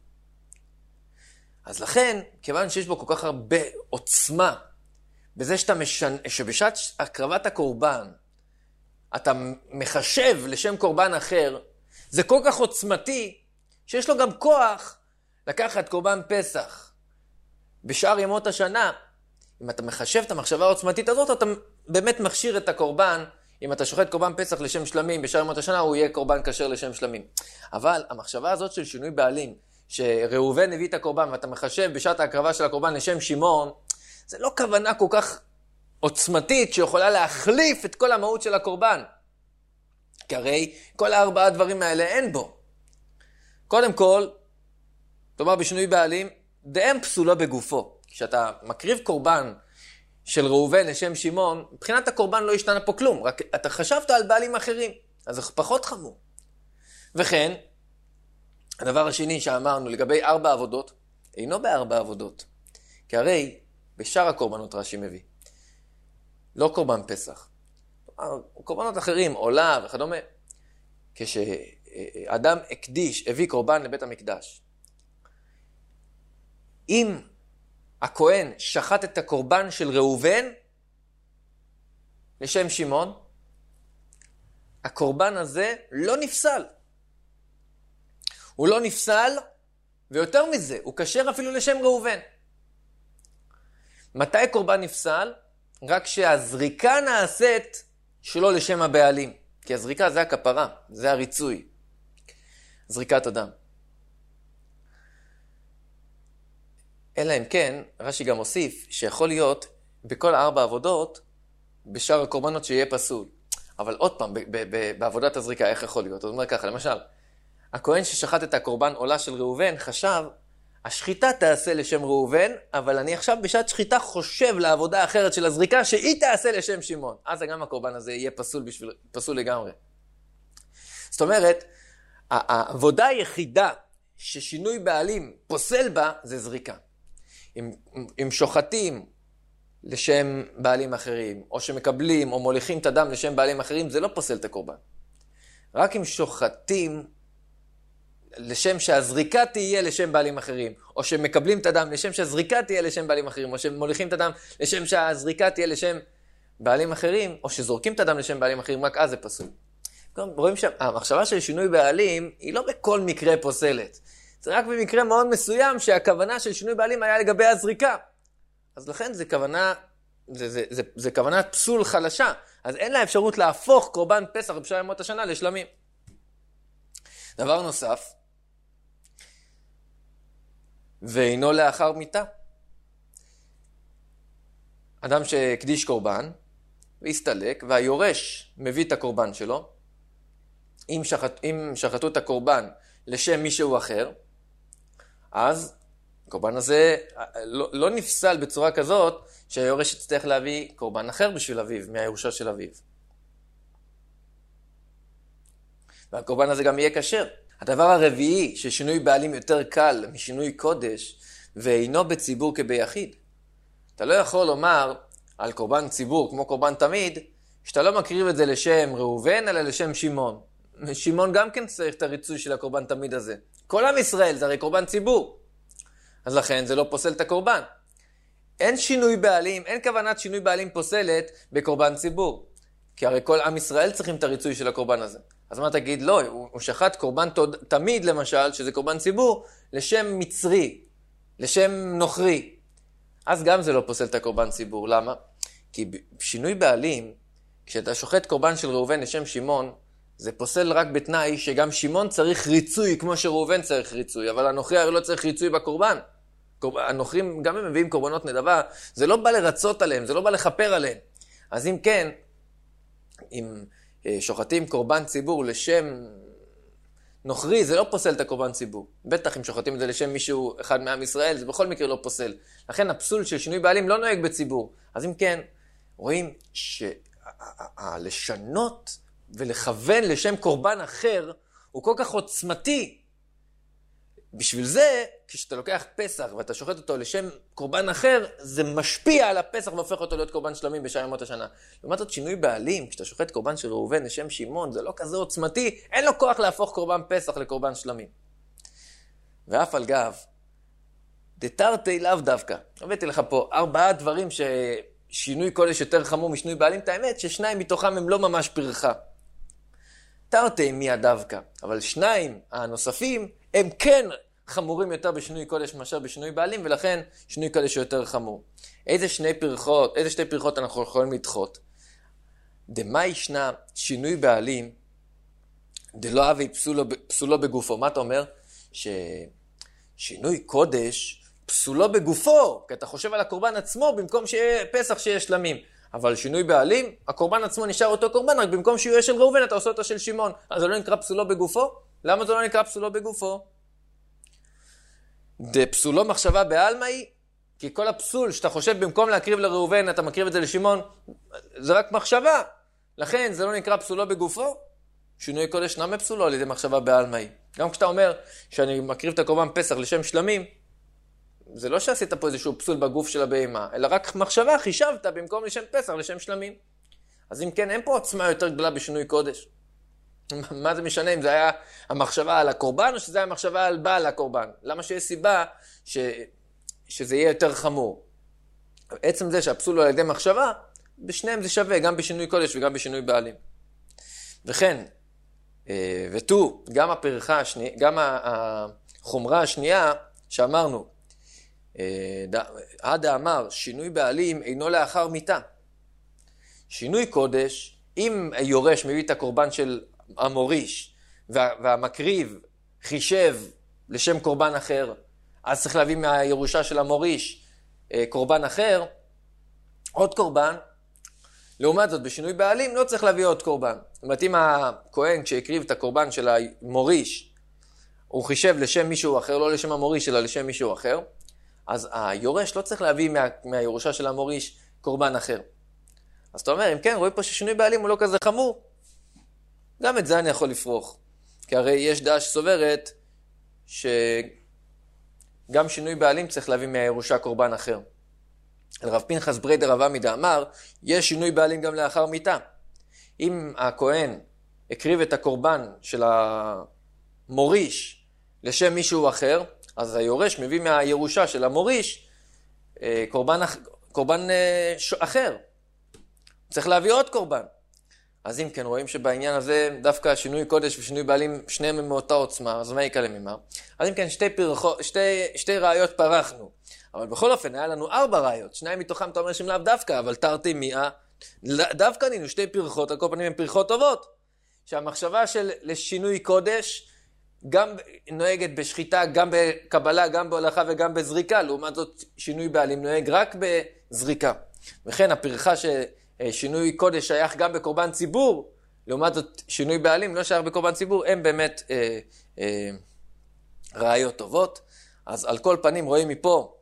S1: אז לכן, כיוון שיש בו כל כך הרבה עוצמה, בזה שבשעת הקרבת הקורבן, אתה מחשב לשם קורבן אחר, זה כל כך עוצמתי, שיש לו גם כוח לקחת קורבן פסח. בשאר ימות השנה, אם אתה מחשב את המחשבה העוצמתית הזאת, אתה באמת מכשיר את הקורבן. אם אתה שוחט קורבן פסח לשם שלמים, בשאר ימות השנה הוא יהיה קורבן כשר לשם שלמים. אבל המחשבה הזאת של שינוי בעלים, שראובן הביא את הקורבן, ואתה מחשב בשעת ההקרבה של הקורבן לשם שמעון, זה לא כוונה כל כך עוצמתית שיכולה להחליף את כל המהות של הקורבן. כי הרי כל 4 דברים האלה אין בו. קודם כל, כלומר בשינוי בעלים, דאם פסולו בגופו. כשאתה מקריב קורבן של ראובן לשם שמעון, מבחינת הקורבן לא השתנה פה כלום, רק אתה חשבת על בעלים אחרים, אז זה פחות חמור. וכן, הדבר השני שאמרנו לגבי 4 עבודות, אינו ב4 עבודות. כי הרי בשאר הקורבנות רש"י מביא, לא קורבן פסח, קורבנות אחרים, עולה וכדומה, אדם הקדיש, הביא קורבן לבית המקדש. אם הכהן שחט את הקורבן של ראובן לשם שמעון, הקורבן הזה לא נפסל. הוא לא נפסל, ויותר מזה, הוא כשר אפילו לשם ראובן. מתי קורבן נפסל? רק שהזריקה נעשית שלא לשם הבעלים. כי הזריקה זה הכפרה, זה הריצוי. זריקת אדם. אלא אם כן, רש"י גם הוסיף שיכול להיות בכל 4 עבודות, בשאר הקורבנות שיהיה פסול. אבל עוד פעם, בעבודת הזריקה, איך יכול להיות? זאת אומרת ככה, למשל, הכהן ששחט את הקורבן עולה של ראובן חשב, השחיטה תעשה לשם ראובן, אבל אני עכשיו בשעת שחיטה חושב לעבודה אחרת של הזריקה, שהיא תעשה לשם שמעון. אז גם הקורבן הזה יהיה פסול לגמרי. זאת אומרת, העבודה היחידה ששינוי בעלים פוסל בה, זה זריקה. אם שוחטים לשם בעלים אחרים, או שמקבלים או מוליכים את הדם לשם בעלים אחרים, זה לא פוסל את הקורבן. רק אם שוחטים לשם שהזריקה תהיה לשם בעלים אחרים, או שמקבלים את הדם לשם שהזריקה תהיה לשם בעלים אחרים, או שמוליכים את הדם לשם שהזריקה תהיה לשם בעלים אחרים, או שזורקים את הדם לשם בעלים אחרים, רק אז זה פסול. רואים שהמחשבה של שינוי בעלים היא לא בכל מקרה פוסלת. זה רק במקרה מאוד מסוים שהכוונה של שינוי בעלים היה לגבי הזריקה. אז לכן זה כוונת פסול חלשה. אז אין לה אפשרות להפוך קורבן פסח בשאר ימות השנה לשלמים. דבר נוסף, ואינו לאחר מיתה. אדם שהקדיש קורבן והסתלק, והיורש מביא את הקורבן שלו. אם שחטו את הקורבן לשם מישהו אחר, אז הקורבן הזה לא נפסל בצורה כזאת שהיורש יצטרך להביא קורבן אחר בשביל אביו, מהירושה של אביו. והקורבן הזה גם יהיה כשר. הדבר הרביעי, ששינוי בעלים יותר קל משינוי קודש, ואינו בציבור כביחיד. אתה לא יכול לומר על קורבן ציבור כמו קורבן תמיד, שאתה לא מקריב את זה לשם ראובן, אלא לשם שמעון. שמעון גם כן צריך את הריצוי של הקורבן תמיד הזה. כל עם ישראל זה הרי קורבן ציבור. אז לכן זה לא פוסל את הקורבן. אין שינוי בעלים, אין כוונת שינוי בעלים פוסלת בקורבן ציבור. כי הרי כל עם ישראל צריכים את הריצוי של הקורבן הזה. אז מה תגיד? לא, הוא שחט קורבן תמיד למשל, שזה קורבן ציבור, לשם מצרי, לשם נוכרי. אז גם זה לא פוסל את הקורבן ציבור. למה? כי שינוי בעלים, כשאתה שוחט קורבן של ראובן לשם שמעון, זה פוסל רק בתנאי שגם שמעון צריך ריצוי כמו שראובן צריך ריצוי, אבל הנוכרי הרי לא צריך ריצוי בקורבן. הנוכרים גם הם מביאים קורבנות נדבה, זה לא בא לרצות עליהם, זה לא בא לחפר עליהם. אז אם כן, אם שוחטים קורבן ציבור לשם נוכרי, זה לא פוסל את הקורבן ציבור. בטח אם שוחטים את זה לשם מישהו אחד מעם ישראל, זה בכל מקרה לא פוסל. לכן הפסול של שינוי בעלים לא נוהג בציבור. אז אם כן, רואים שלשנות ולכוון לשם קורבן אחר הוא כל כך עוצמתי. בשביל זה, כשאתה לוקח פסח ואתה שוחט אותו לשם קורבן אחר, זה משפיע על הפסח והופך אותו להיות קורבן שלמים בשאר ימות השנה. לעומת זאת שינוי בעלים, כשאתה שוחט קורבן של ראובן לשם שמעון, זה לא כזה עוצמתי, אין לו כוח להפוך קורבן פסח לקורבן שלמים. ואף על גב, דתרתי לאו דווקא. הבאתי לך פה 4 דברים ששינוי קודש יותר חמור משינוי בעלים, את האמת ששניים מתוכם הם לא ממש פרחה. תרתי מי הדווקא, אבל 2 הנוספים הם כן חמורים יותר בשינוי קודש מאשר בשינוי בעלים, ולכן שינוי קודש יותר חמור. איזה 2 פרחות אנחנו יכולים לדחות? דמה ישנה שינוי בעלים, דלא אבי פסולו בגופו. מה אתה אומר? ששינוי קודש פסולו בגופו, כי אתה חושב על הקורבן עצמו במקום שיהיה פסח שיהיה שלמים. אבל שינוי בעלים, הקורבן עצמו נשאר אותו קורבן, רק במקום שהוא יהיה של ראובן, אתה עושה אותו של שמעון. אז זה לא נקרא פסולו בגופו? למה זה לא נקרא פסולו בגופו? פסולו מחשבה בעלמא היא, כי כל הפסול שאתה חושב במקום להקריב לראובן, אתה מקריב את זה לשמעון, זה רק מחשבה. לכן זה לא נקרא פסולו בגופו. שינוי קודש נמה פסולו על ידי מחשבה בעלמא היא. גם כשאתה אומר שאני מקריב את הקורבן פסח לשם שלמים, זה לא שעשית פה איזשהו פסול בגוף של הבהמה, אלא רק מחשבה חישבת במקום לשם פסח לשם שלמים. אז אם כן, אין פה עוצמה יותר גדולה בשינוי קודש. מה זה משנה אם זה היה המחשבה על הקורבן או שזה היה המחשבה על בעל הקורבן? למה שיש סיבה שזה יהיה יותר חמור? עצם זה שהפסול הוא על ידי מחשבה, בשניהם זה שווה, גם בשינוי קודש וגם בשינוי בעלים. וכן, ותו, גם הפרחה השנייה, גם החומרה השנייה שאמרנו, עדה אמר, שינוי בעלים אינו לאחר מיתה. שינוי קודש, אם היורש מביא את הקורבן של המוריש, והמקריב חישב לשם קורבן אחר, אז צריך להביא מהירושה של המוריש קורבן אחר, עוד קורבן. לעומת זאת, בשינוי בעלים לא צריך להביא עוד קורבן. זאת אומרת, אם הכהן כשהקריב את הקורבן של המוריש, הוא חישב לשם מישהו אחר, לא לשם המוריש, אלא לשם מישהו אחר, אז היורש לא צריך להביא מהירושה של המוריש קורבן אחר. אז אתה אומר, אם כן, רואה פה ששינוי בעלים הוא לא כזה חמור. גם את זה אני יכול לפרוח. כי הרי יש דעה שסוברת שגם שינוי בעלים צריך להביא מהירושה קורבן אחר. רב פנחס בריידר רב עמידה אמר, יש שינוי בעלים גם לאחר מיתה. אם הכהן הקריב את הקורבן של המוריש לשם מישהו אחר, אז היורש מביא מהירושה של המוריש קורבן אחר. צריך להביא עוד קורבן. אז אם כן, רואים שבעניין הזה דווקא שינוי קודש ושינוי בעלים שניהם הם מאותה עוצמה, אז מה יקרה ממה? אז אם כן, שתי ראיות פרחנו. אבל בכל אופן, היה לנו 4 ראיות. 2 מתוכם אתה אומר שהם לאו דווקא, אבל תרתי מיה. דווקא נינו 2 פרחות, על כל פנים הן פרחות טובות. שהמחשבה של לשינוי קודש, גם נוהגת בשחיטה, גם בקבלה, גם בהולכה וגם בזריקה. לעומת זאת, שינוי בעלים נוהג רק בזריקה. וכן, הפרחה ששינוי קודש שייך גם בקורבן ציבור, לעומת זאת, שינוי בעלים לא שייך בקורבן ציבור, הם באמת ראיות טובות. אז על כל פנים רואים מפה,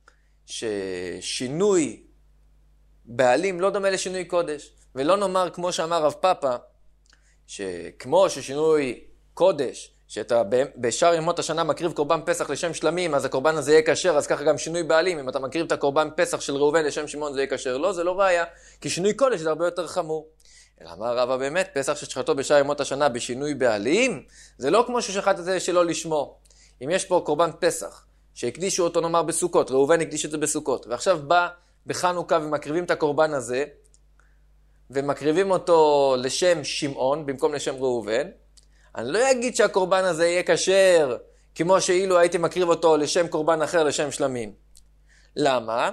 S1: ששינוי בעלים לא דומה לשינוי קודש, ולא נאמר כמו שאמר רב פאפה, שכמו ששינוי קודש, שאתה בשאר ימות השנה מקריב קורבן פסח לשם שלמים, אז הקורבן הזה יהיה כשר, אז ככה גם שינוי בעלים, אם אתה מקריב את הקורבן פסח של ראובן לשם שמעון זה יהיה כשר, לא, זה לא ראיה, כי שינוי קודש זה הרבה יותר חמור. אלא אמר רבא באמת, פסח ששחטו בשאר ימות השנה בשינוי בעלים, זה לא כמו ששחט את זה שלא לשמו. אם יש פה קורבן פסח, שהקדישו אותו נאמר בסוכות, ראובן הקדיש את זה בסוכות, ועכשיו בא בחנוכה ומקריבים את הקורבן הזה, ומקריבים אותו לשם שמעון במקום לשם ראובן, אני לא אגיד שהקורבן הזה יהיה כשר, כמו שאילו הייתי מקריב אותו לשם קורבן אחר, לשם שלמים. למה?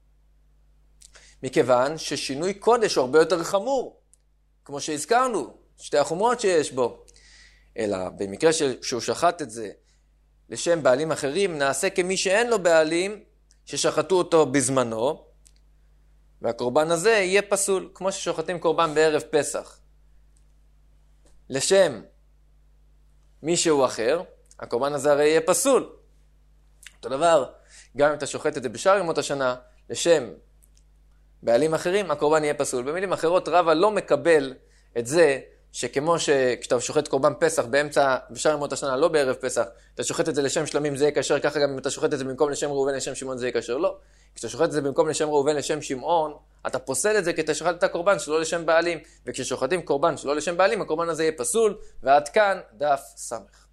S1: מכיוון ששינוי קודש הוא הרבה יותר חמור, כמו שהזכרנו, 2 החומרות שיש בו. אלא במקרה שהוא שחט את זה לשם בעלים אחרים, נעשה כמי שאין לו בעלים, ששחטו אותו בזמנו, והקורבן הזה יהיה פסול, כמו ששוחטים קורבן בערב פסח. לשם מישהו אחר, הקורבן הזה הרי יהיה פסול. אותו דבר, גם אם אתה שוחט את זה בשאר ימות השנה, לשם בעלים אחרים, הקורבן יהיה פסול. במילים אחרות, רבא לא מקבל את זה, שכמו שכשאתה שוחט קורבן פסח בשאר ימות השנה, לא בערב פסח, אתה שוחט את זה לשם שלמים זה יהיה כשר, ככה גם אם אתה שוחט את זה במקום לשם ראובן לשם שמעון זה יהיה כשר, לא. כשאתה שוחט את זה במקום לשם ראובן לשם שמעון, אתה פוסל את זה כי אתה שוחט את הקורבן שלא לשם בעלים, וכששוחטים קורבן שלא לשם בעלים, הקורבן הזה יהיה פסול, ועד כאן דף סמך.